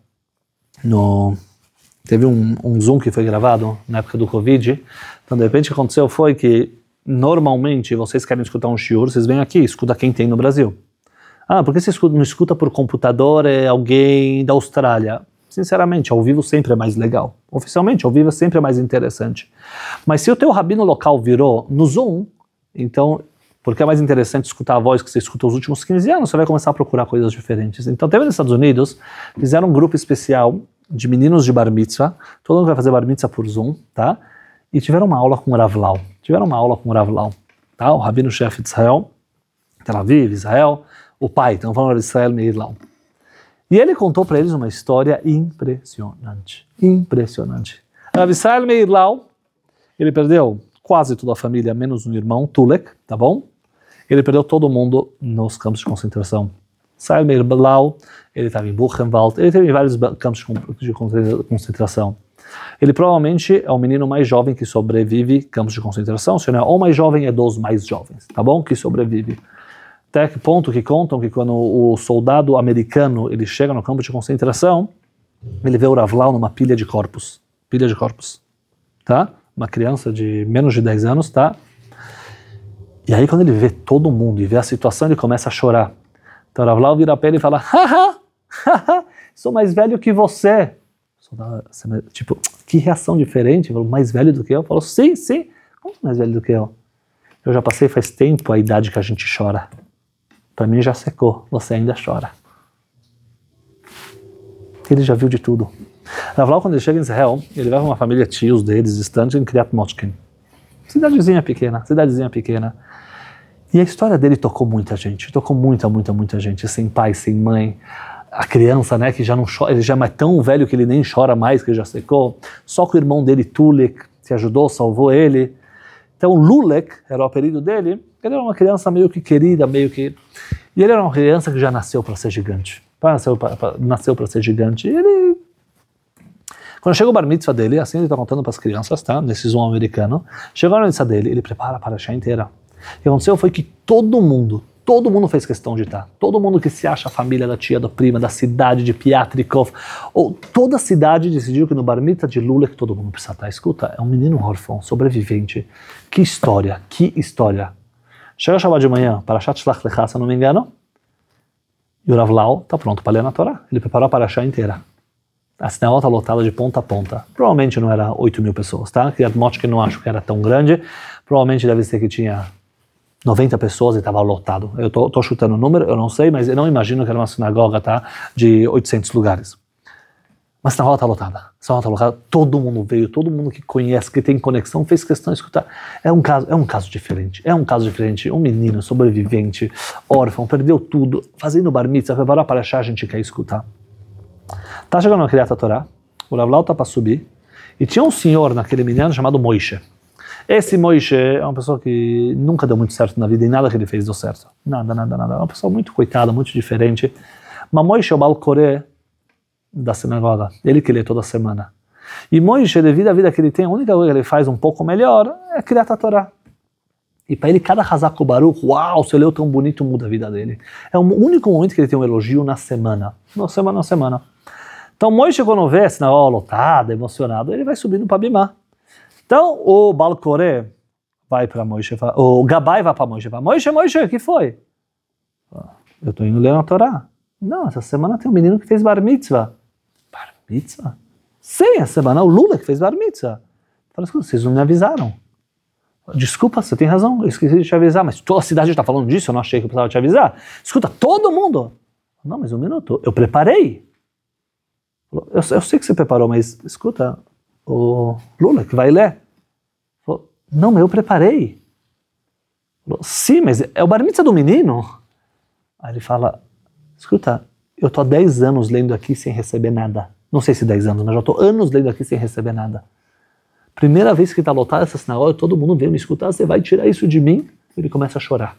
teve um Zoom que foi gravado na época do Covid, então de repente o que aconteceu foi que normalmente vocês querem escutar um shiur, vocês vêm aqui, escuta quem tem no Brasil. Ah, por que você não escuta por computador alguém da Austrália? Sinceramente, ao vivo sempre é mais legal. Oficialmente, ao vivo sempre é mais interessante. Mas se o teu rabino local virou no Zoom, então, porque é mais interessante escutar a voz que você escuta os últimos 15 anos, você vai começar a procurar coisas diferentes. Então, teve nos Estados Unidos, fizeram um grupo especial de meninos de bar mitzvah, todo mundo vai fazer bar mitzvah por Zoom, tá? E tiveram uma aula com o Rav Lau. tá? O rabino-chefe de Israel, Tel Aviv, Israel, o pai, então falando de Israel Meir Lau. E ele contou para eles uma história impressionante, impressionante. Rav Israel Meir Lau, ele perdeu quase toda a família, menos um irmão, Tulek, tá bom? Ele perdeu todo mundo nos campos de concentração. Israel Meir Lau, ele estava em Buchenwald, ele teve vários campos de concentração. Ele provavelmente é o menino mais jovem que sobrevive campos de concentração, se não é o mais jovem, é dos mais jovens, tá bom? Que sobrevive. Até que ponto que contam que quando o soldado americano ele chega no campo de concentração, ele vê o Rav Lau numa pilha de corpos, tá? Uma criança de menos de 10 anos, tá? E aí quando ele vê todo mundo e vê a situação, ele começa a chorar. Então o Rav Lau vira para ele e fala, haha, sou mais velho que você. Tipo, que reação diferente, falou, mais velho do que eu? Falou, sim, como mais velho do que eu? Eu já passei faz tempo a idade que a gente chora. Para mim já secou, você ainda chora. Ele já viu de tudo. Rav Lau, quando ele chega em Israel, ele vai com uma família tios deles, distante em Kiryat Mochkin. Cidadezinha pequena. E a história dele tocou muita gente, tocou muita gente, sem pai, sem mãe. A criança, né, que já não chora, ele já é tão velho que ele nem chora mais, que já secou. Só que o irmão dele, Tulek, se ajudou, salvou ele. Então, Lulek era o apelido dele. Ele era uma criança meio que querida, E ele era uma criança que já nasceu para ser gigante. Nasceu para ser gigante. E ele... Quando chega o bar mitzvah dele, assim ele está contando para as crianças, tá? Nesse zoom americano. Chegou a bar mitzvah dele, ele prepara para a chá inteira. O que aconteceu foi que todo mundo fez questão de estar. Todo mundo que se acha a família da tia, da prima, da cidade de Piatrikov, ou toda a cidade decidiu que no bar mitzvah de Lula que todo mundo precisa estar. Escuta, é um menino órfão, sobrevivente. Que história. Chega a Shabbat de manhã, para Shat Shlach Lecha, se eu não me engano, e o Rav Lau está pronto para ler na Torá. Ele preparou a Parashá inteira. A sinagoga está lotada de ponta a ponta. Provavelmente não era 8.000 pessoas, tá? Kiryat Mochkin não acho que era tão grande. Provavelmente deve ser que tinha 90 pessoas e estava lotado. Eu tô chutando o número, eu não sei, mas eu não imagino que era uma sinagoga, tá? De 800 lugares. Mas a sinagoga está lotada. Todo mundo veio, todo mundo que conhece, que tem conexão, fez questão de escutar. É um caso diferente. Um menino sobrevivente, órfão, perdeu tudo, fazendo bar mitzvah, preparar para achar, a gente quer escutar. Tá chegando na Kiryat Torá, o Rav Lau tá para subir, e tinha um senhor naquele menino chamado Moishe. Esse Moishe é uma pessoa que nunca deu muito certo na vida, e nada que ele fez deu certo. Nada. É uma pessoa muito coitada, muito diferente. Mas Moishe é o Baal Koreh da sinagoga, ele que lê toda semana. E Moishe, devido à vida que ele tem, a única coisa que ele faz um pouco melhor é Kiryat Torá. E para ele, cada Hazak Baruch, uau, você leu tão bonito, muda a vida dele. É o único momento que ele tem um elogio na semana. Na semana. Então, Moishe, quando vê a sinagoga lotada, emocionado, ele vai subindo para Bimá. Então, o Baal Koreh vai para Moishe, o Gabai vai para Moishe, fala, Moishe, o que foi? Eu estou indo ler na Torá. Não, essa semana tem um menino que fez bar mitzvah. Bar mitzvah? Sim, essa semana o Lula que fez bar mitzvah. Fala, escuta, vocês não me avisaram. Desculpa, você tem razão, eu esqueci de te avisar, mas toda a cidade está falando disso, eu não achei que eu precisava te avisar. Escuta, todo mundo. Não, mas um minuto, eu preparei. Eu sei que você preparou, mas escuta, o Lula que vai ler. Falou, não, mas eu preparei. Falou, sim, mas é o bar mitzvah do menino. Aí ele fala, escuta, eu estou há 10 anos lendo aqui sem receber nada. Não sei se 10 anos, mas já estou anos lendo aqui sem receber nada. Primeira vez que está lotada essa sinagoga, todo mundo veio me escutar, você vai tirar isso de mim? Ele começa a chorar.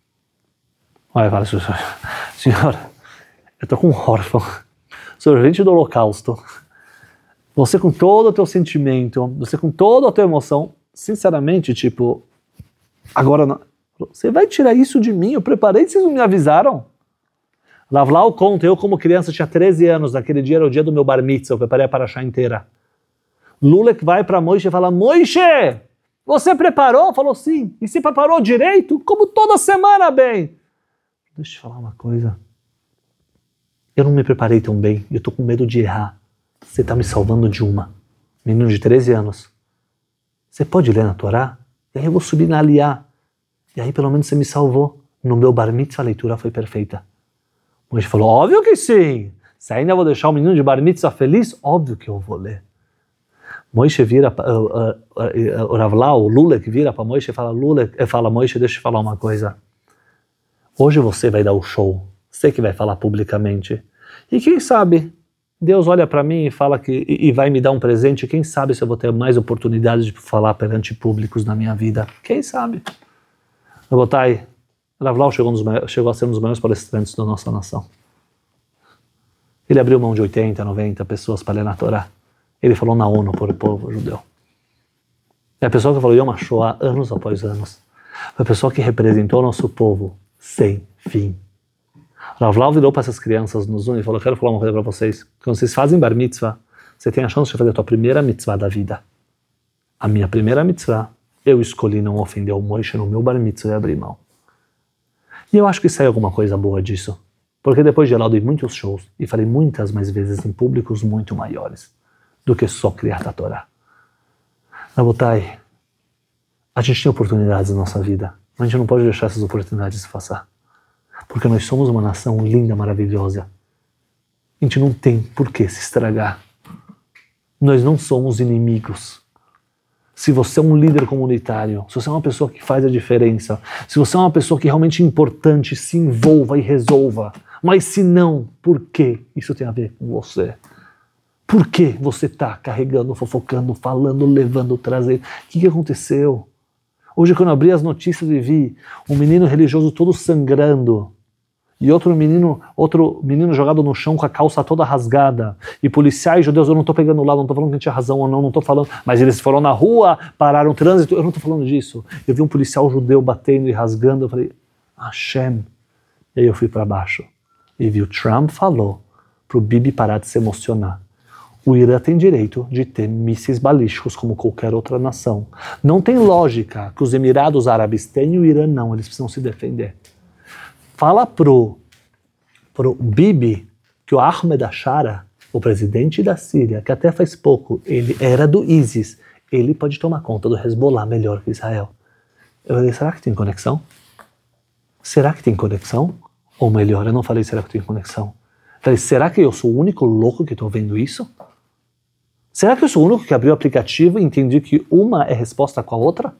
Aí fala, senhor, eu estou com um órfão, sobrevivente do holocausto. Você com todo o teu sentimento, você com toda a tua emoção, sinceramente, tipo, agora não, você vai tirar isso de mim? Eu preparei, vocês não me avisaram? Rav Lau conta, eu como criança tinha 13 anos, naquele dia era o dia do meu bar mitzvah, eu preparei a parashá inteira. Lula que vai para Moishe e fala, Moishe, você preparou? Falou, sim. E se preparou direito? Como toda semana, bem. Deixa eu te falar uma coisa. Eu não me preparei tão bem, eu tô com medo de errar. Você tá me salvando de uma. Menino de 13 anos. Você pode ler na Torá? E aí eu vou subir na Aliyá. E aí pelo menos você me salvou. No meu bar mitzvah a leitura foi perfeita. Moishe falou, óbvio que sim. Se ainda vou deixar o menino de bar mitzvah feliz, óbvio que eu vou ler. Moishe vira, o Ravlau, o Lula que vira para Moishe e fala, Moishe, deixa eu te falar uma coisa. Hoje você vai dar o show, você que vai falar publicamente. E quem sabe, Deus olha para mim e fala e vai me dar um presente, quem sabe se eu vou ter mais oportunidades de falar perante públicos na minha vida. Quem sabe? Rabotai, Ravlau chegou a ser um dos maiores palestrantes da nossa nação. Ele abriu mão de 80, 90 pessoas para ler na Torá. Ele falou na ONU para o povo judeu. É a pessoa que falou Yom HaShoah anos após anos. Foi a pessoa que representou o nosso povo sem fim. Ravlau virou para essas crianças no Zoom e falou, quero falar uma coisa para vocês. Quando vocês fazem bar mitzvah, você tem a chance de fazer a tua primeira mitzvah da vida. A minha primeira mitzvah, eu escolhi não ofender o Moishe no meu bar mitzvah e abrir mão. E eu acho que saiu alguma coisa boa disso. Porque depois de lá eu dei muitos shows e falei muitas mais vezes em públicos muito maiores do que só criar a Torá. Rabotai, a gente tem oportunidades na nossa vida, mas a gente não pode deixar essas oportunidades passar. Porque nós somos uma nação linda, maravilhosa. A gente não tem por que se estragar. Nós não somos inimigos. Se você é um líder comunitário, se você é uma pessoa que faz a diferença, se você é uma pessoa que é realmente importante, se envolva e resolva. Mas se não, por que isso tem a ver com você? Por que você está carregando, fofocando, falando, levando, trazendo? O que aconteceu? Hoje, quando eu abri as notícias e vi um menino religioso todo sangrando e outro menino jogado no chão com a calça toda rasgada, e policiais judeus, eu não estou pegando lá, não estou falando que tinha razão ou não estou falando, mas eles foram na rua, pararam o trânsito, eu não estou falando disso. Eu vi um policial judeu batendo e rasgando, eu falei, Hashem. E aí eu fui para baixo e vi o Trump falou para o Bibi parar de se emocionar. O Irã tem direito de ter mísseis balísticos como qualquer outra nação. Não tem lógica que os Emirados Árabes têm e o Irã não, eles precisam se defender. Fala pro Bibi que o Ahmed Ashara, o presidente da Síria, que até faz pouco, ele era do ISIS, ele pode tomar conta do Hezbollah melhor que Israel. Eu falei, será que tem conexão? Será que tem conexão? Ou melhor, eu não falei será que tem conexão. Eu falei, será que eu sou o único louco que estou vendo isso? Será que eu sou o único que abriu o aplicativo e entendi que uma é resposta com a outra?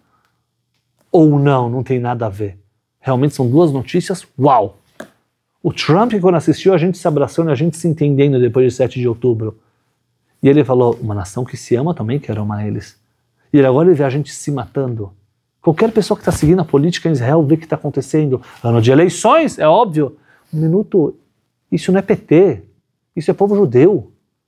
Ou não tem nada a ver? Realmente são duas notícias, uau! O Trump, quando assistiu, a gente se abraçando, a gente se entendendo depois de 7 de outubro. E ele falou, uma nação que se ama também quer amar eles. E agora ele vê a gente se matando. Qualquer pessoa que está seguindo a política em Israel vê o que está acontecendo. Ano de eleições, é óbvio. Um minuto, isso não é PT, isso é povo judeu.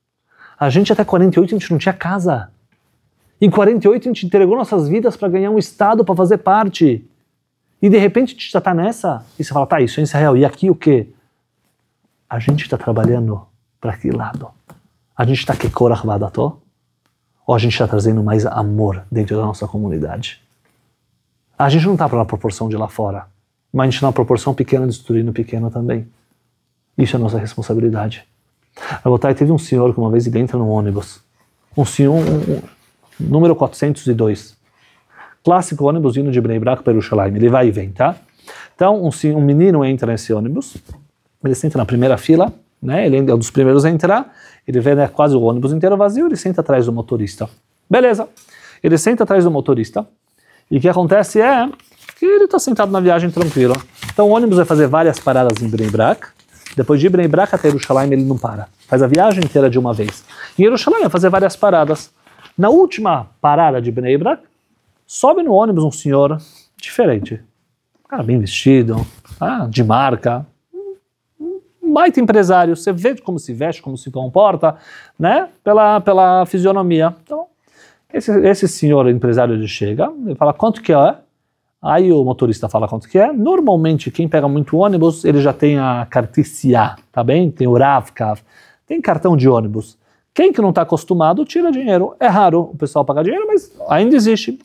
A gente até 48 a gente não tinha casa. Em 48 a gente entregou nossas vidas para ganhar um estado, para fazer parte. E de repente a gente já está nessa. E você fala, tá, isso é Israel. E aqui o quê? A gente está trabalhando para que lado? A gente está que korach vadato? Ou a gente está trazendo mais amor dentro da nossa comunidade? A gente não está na proporção de lá fora. Mas a gente está na proporção pequena, destruindo pequeno também. Isso é nossa responsabilidade. Rabotai, teve um senhor que uma vez ele entra no ônibus. Um senhor, número 402. Clássico ônibus indo de Bnei Brak para Yerushalayim. Ele vai e vem, tá? Então, um menino entra nesse ônibus. Ele senta na primeira fila, né? Ele é um dos primeiros a entrar. Ele vê, né, quase o ônibus inteiro vazio. Ele senta atrás do motorista. Beleza. Ele senta atrás do motorista. E o que acontece é que ele está sentado na viagem tranquilo. Então, o ônibus vai fazer várias paradas em Bnei Brak. Depois de Bnei Brak até Yerushalayim, ele não para. Faz a viagem inteira de uma vez. Em Yerushalayim vai fazer várias paradas. Na última parada de Bnei Brak, sobe no ônibus um senhor diferente. Um cara bem vestido, de marca. Um baita empresário. Você vê como se veste, como se comporta, né? Pela fisionomia. Então, esse senhor empresário ele chega, ele fala, quanto que é? Aí o motorista fala quanto que é. Normalmente, quem pega muito ônibus, ele já tem a cartesiá, tá bem? Tem o Rav-Kav, tem cartão de ônibus. Quem que não está acostumado, tira dinheiro. É raro o pessoal pagar dinheiro, mas ainda existe.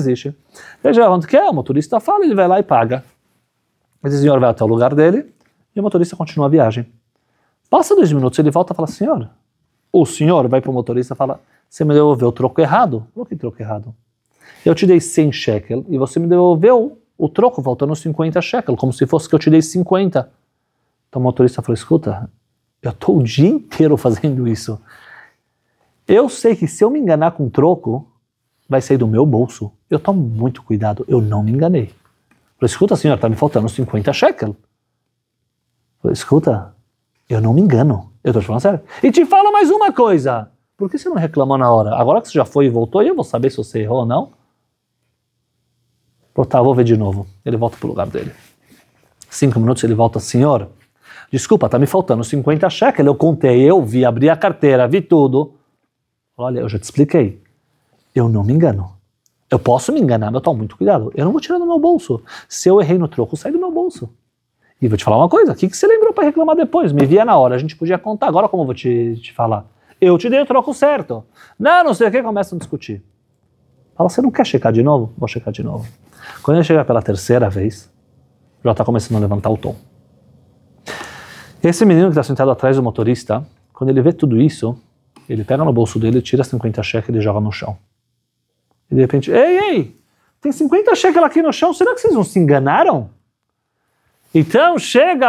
Veja quanto que é, o motorista fala, ele vai lá e paga. Esse senhor vai até o lugar dele e o motorista continua a viagem. Passa 2 minutos, ele volta e fala, senhor, o senhor vai para o motorista e fala, você me devolveu o troco errado? Por que troco errado? Eu te dei 100 shekel e você me devolveu o troco, faltando 50 shekel, como se fosse que eu te dei 50. Então o motorista falou, escuta, eu estou o dia inteiro fazendo isso. Eu sei que se eu me enganar com troco, vai sair do meu bolso. Eu tomo muito cuidado, eu não me enganei. Falei, escuta, senhora, tá me faltando 50 shekel. Falei, escuta, eu não me engano. Eu tô te falando sério. E te falo mais uma coisa. Por que você não reclamou na hora? Agora que você já foi e voltou, eu vou saber se você errou ou não. Falei, tá, vou ver de novo. Ele volta pro lugar dele. 5 minutos ele volta, senhor, desculpa, tá me faltando 50 shekel. Eu contei, eu vi, abri a carteira, vi tudo. Olha, eu já te expliquei. Eu não me engano. Eu posso me enganar, mas eu tomo muito cuidado. Eu não vou tirar do meu bolso. Se eu errei no troco, sai do meu bolso. E vou te falar uma coisa, o que você lembrou para reclamar depois? Me via na hora, a gente podia contar. Agora como eu vou te falar? Eu te dei o troco certo. Não sei o que, começam a discutir. Fala, você não quer checar de novo? Vou checar de novo. Quando ele chegar pela terceira vez, já está começando a levantar o tom. Esse menino que está sentado atrás do motorista, quando ele vê tudo isso, ele pega no bolso dele, tira 50 shekel e joga no chão. E de repente, ei, tem 50 shekel aqui no chão, será que vocês não se enganaram? Então chega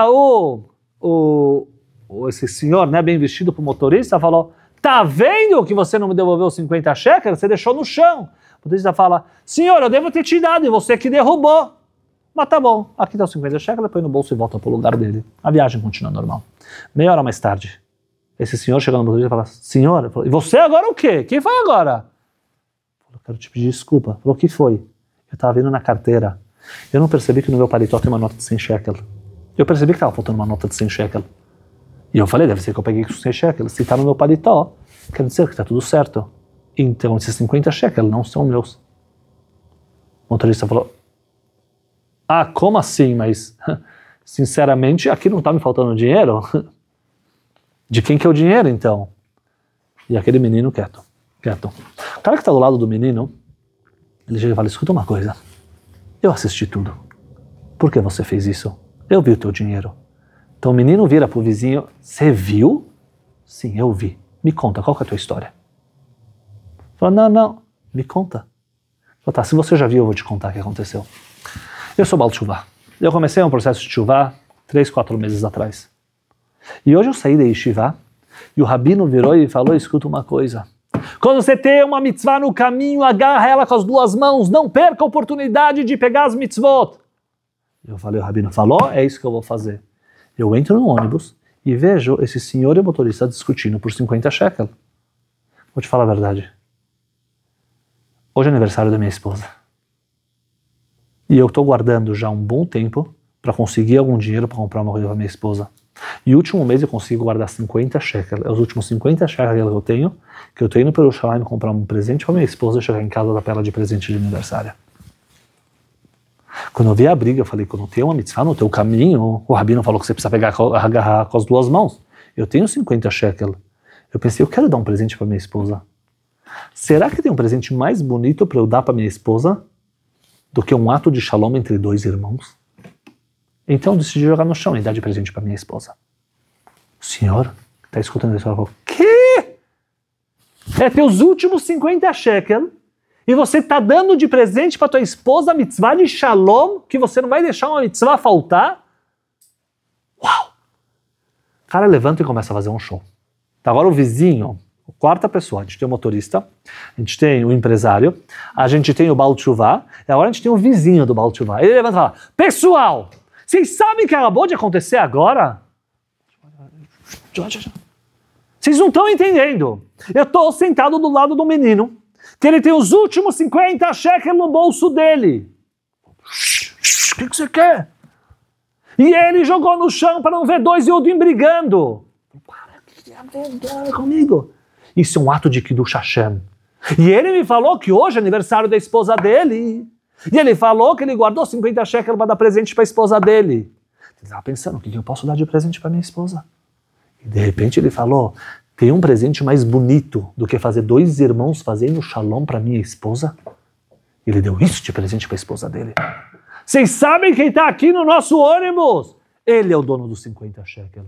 esse senhor, né, bem vestido pro motorista, falou, tá vendo que você não me devolveu os 50 shekel? Você deixou no chão. O motorista fala, senhor, eu devo ter te dado e você que derrubou. Mas tá bom, aqui tá os 50 shekel, põe no bolso e volta pro lugar dele. A viagem continua normal. Meia hora mais tarde, esse senhor chega no motorista e fala, senhor, e você agora o quê? Quem foi agora? Eu quero te pedir desculpa. Falou, o que foi? Eu tava vendo na carteira. Eu não percebi que no meu paletó tem uma nota de 100 shekel. Eu percebi que tava faltando uma nota de 100 shekel. E eu falei, deve ser que eu peguei com 100 shekel. Se tá no meu paletó, quer dizer que tá tudo certo. Então esses 50 shekel não são meus. O motorista falou, como assim? Mas, sinceramente, aqui não tá me faltando dinheiro? De quem que é o dinheiro, então? E aquele menino quieto. O cara que tá do lado do menino, ele chega e fala, escuta uma coisa. Eu assisti tudo. Por que você fez isso? Eu vi o teu dinheiro. Então o menino vira pro vizinho, você viu? Sim, eu vi. Me conta, qual que é a tua história? Fala, não, me conta. Fala, tá, se você já viu, eu vou te contar o que aconteceu. Eu sou Baal Teshuvah. Eu comecei um processo de Teshuvah 3-4 meses atrás. E hoje eu saí da Yeshiva e o rabino virou e falou, escuta uma coisa. Quando você tem uma mitzvah no caminho, agarra ela com as 2 mãos, não perca a oportunidade de pegar as mitzvot. Eu falei, o rabino falou, é isso que eu vou fazer. Eu entro no ônibus e vejo esse senhor e o motorista discutindo por 50 shekel. Vou te falar a verdade. Hoje é aniversário da minha esposa. E eu estou guardando já um bom tempo para conseguir algum dinheiro para comprar uma coisa para minha esposa. E o último mês eu consigo guardar 50 shekel. É os últimos 50 shekel que eu tenho indo para o Yerushalayim comprar um presente para minha esposa e chegar em casa da ela de presente de aniversário. Quando eu vi a briga, eu falei, quando tem uma mitzvah no teu caminho, o rabino falou que você precisa agarrar com as 2 mãos. Eu tenho 50 shekel. Eu pensei, eu quero dar um presente para minha esposa. Será que tem um presente mais bonito para eu dar para minha esposa do que um ato de shalom entre 2 irmãos? Então eu decidi jogar no chão e dar de presente para minha esposa. O senhor que está escutando isso, falou, quê? É teus últimos 50 shekel e você está dando de presente para tua esposa a mitzvah de shalom, que você não vai deixar uma mitzvah faltar? Uau! O cara levanta e começa a fazer um show. Tá, agora o vizinho, a 4ª pessoa, a gente tem o motorista, a gente tem o empresário, a gente tem o Baal Teshuvah, e agora a gente tem o vizinho do Baal Teshuvah. Ele levanta e fala, pessoal, vocês sabem o que acabou de acontecer agora? Vocês não estão entendendo. Eu estou sentado do lado do menino, que ele tem os últimos 50 shekel no bolso dele. O que você quer? E ele jogou no chão para não ver 2 Yehudim brigando. Para comigo. Isso é um ato de Kiddush Hashem. E ele me falou que hoje é aniversário da esposa dele. E ele falou que ele guardou 50 shekel para dar presente para a esposa dele. Ele estava pensando, o que eu posso dar de presente para minha esposa? E de repente ele falou, tem um presente mais bonito do que fazer 2 irmãos fazendo shalom para minha esposa? Ele deu isso de presente para a esposa dele. Vocês sabem quem está aqui no nosso ônibus? Ele é o dono dos 50 shekel.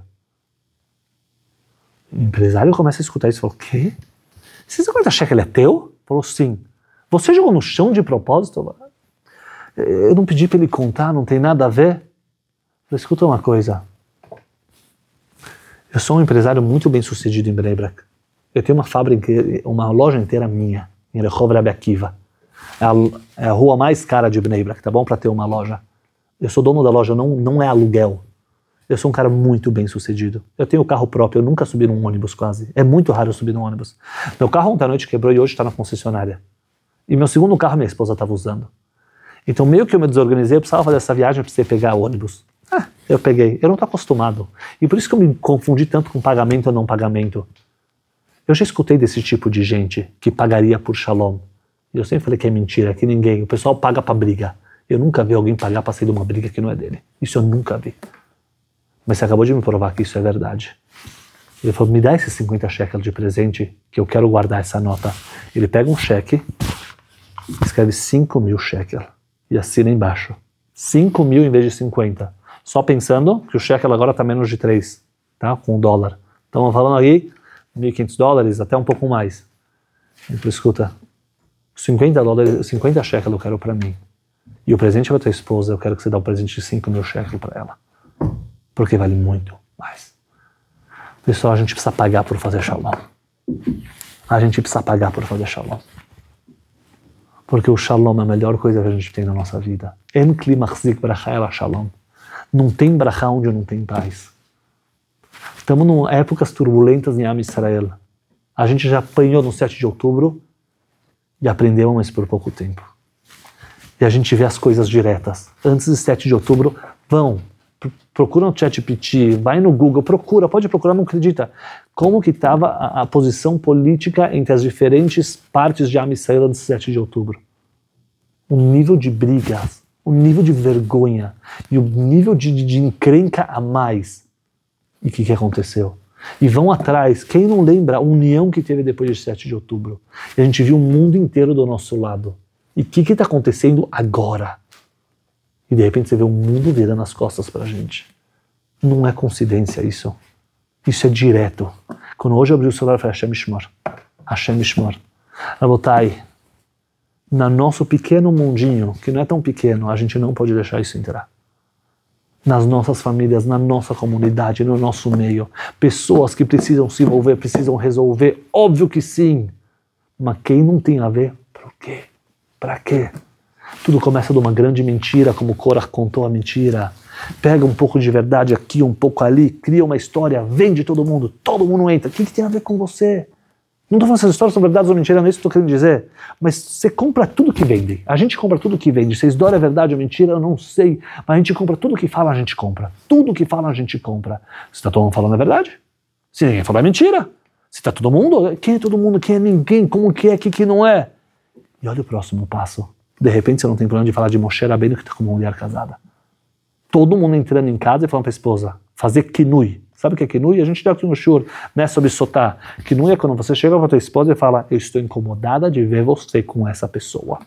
O empresário começa a escutar isso e falou, o quê? Esse 50 shekel é teu? Falou, sim. Você jogou no chão de propósito? Eu não pedi para ele contar, não tem nada a ver. Falei, escuta uma coisa. Eu sou um empresário muito bem sucedido em Bnei Brak. Eu tenho uma fábrica, uma loja inteira minha, em Rehov Rabbi Akiva. É a rua mais cara de Bnei Brak, tá bom? Para ter uma loja. Eu sou dono da loja, não é aluguel. Eu sou um cara muito bem sucedido. Eu tenho carro próprio, eu nunca subi num ônibus quase. É muito raro eu subir num ônibus. Meu carro ontem à noite quebrou e hoje está na concessionária. E meu segundo carro minha esposa estava usando. Então meio que eu me desorganizei, eu precisava fazer essa viagem, eu precisei pegar ônibus. Eu peguei. Eu não estou acostumado. E por isso que eu me confundi tanto com pagamento ou não pagamento. Eu já escutei desse tipo de gente que pagaria por shalom. E eu sempre falei que é mentira, que ninguém. O pessoal paga para briga. Eu nunca vi alguém pagar para sair de uma briga que não é dele. Isso eu nunca vi. Mas você acabou de me provar que isso é verdade. Ele falou, me dá esses 50 shekels de presente, que eu quero guardar essa nota. Ele pega um cheque, escreve 5.000 shekels e assina embaixo. 5.000 em vez de 50. Só pensando que o shekel agora está menos de 3, tá? Com o dólar. Estamos falando aí, $1.500, até um pouco mais. Ele falou, escuta, $50, 50 shekels eu quero para mim. E o presente para tua esposa, eu quero que você dê um presente de 5.000 shekels para ela. Porque vale muito mais. Pessoal, a gente precisa pagar por fazer shalom. A gente precisa pagar por fazer shalom. Porque o shalom é a melhor coisa que a gente tem na nossa vida. En kli machzik bracha ela shalom. Não tem bracha onde não tem paz. Estamos em épocas turbulentas em Am Israel. A gente já apanhou no 7 de outubro e aprendeu, mas por pouco tempo. E a gente vê as coisas diretas. Antes de 7 de outubro, procura no ChatGPT, vai no Google, pode procurar, não acredita. Como que estava a posição política entre as diferentes partes de Am Israel antes de 7 de outubro. O nível de brigas, o nível de vergonha e o nível de encrenca a mais. E o que aconteceu? E vão atrás, quem não lembra a união que teve depois de 7 de outubro? E a gente viu o mundo inteiro do nosso lado. E o que está acontecendo agora? E de repente você vê o mundo virando as costas para a gente. Não é coincidência isso. Isso é direto. Quando hoje eu abri o celular, eu falei, Hashem Shmor. Hashem Shmor. Rabotai, no nosso pequeno mundinho, que não é tão pequeno, a gente não pode deixar isso entrar. Nas nossas famílias, na nossa comunidade, no nosso meio. Pessoas que precisam se envolver, precisam resolver. Óbvio que sim. Mas quem não tem a ver, por quê? Para quê? Tudo começa de uma grande mentira, como Korach contou a mentira. Pega um pouco de verdade aqui, um pouco ali, cria uma história, vende todo mundo entra. O que tem a ver com você? Não estou falando se essas histórias são verdades ou mentiras, não é isso que estou querendo dizer. Mas você compra tudo que vende. A gente compra tudo que vende. Se a história é verdade ou mentira, eu não sei. Mas a gente compra tudo que fala, a gente compra. Tudo que fala, a gente compra. Se está todo mundo falando a verdade? Se ninguém falar é mentira. Se está todo mundo, quem é todo mundo? Quem é ninguém? Como que é? O que não é? E olha o próximo passo. De repente você não tem problema de falar de Moshe Rabbeinu que está com uma mulher casada. Todo mundo entrando em casa e falando para a esposa, fazer kinui. Sabe o que é kinui? A gente deu aqui no shur, né, sobre sotá. Kinui é quando você chega para tua esposa e fala, eu estou incomodada de ver você com essa pessoa.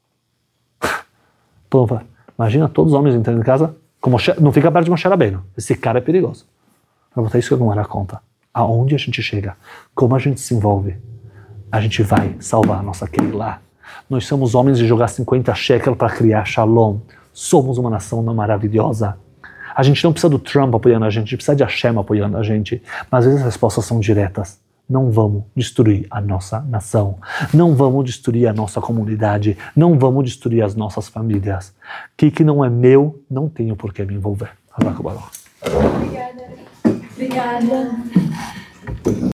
Então, imagina todos os homens entrando em casa, não fica perto de Moshe Rabbeinu. Esse cara é perigoso. Para botar isso que eu não era conta. Aonde a gente chega? Como a gente se envolve? A gente vai salvar a nossa Keilah. Nós somos homens de jogar 50 shekel para criar shalom. Somos uma nação maravilhosa. A gente não precisa do Trump apoiando a gente precisa de Hashem apoiando a gente. Mas às vezes as respostas são diretas. Não vamos destruir a nossa nação. Não vamos destruir a nossa comunidade. Não vamos destruir as nossas famílias. Que não é meu, não tenho por que me envolver. Obrigada. Obrigada.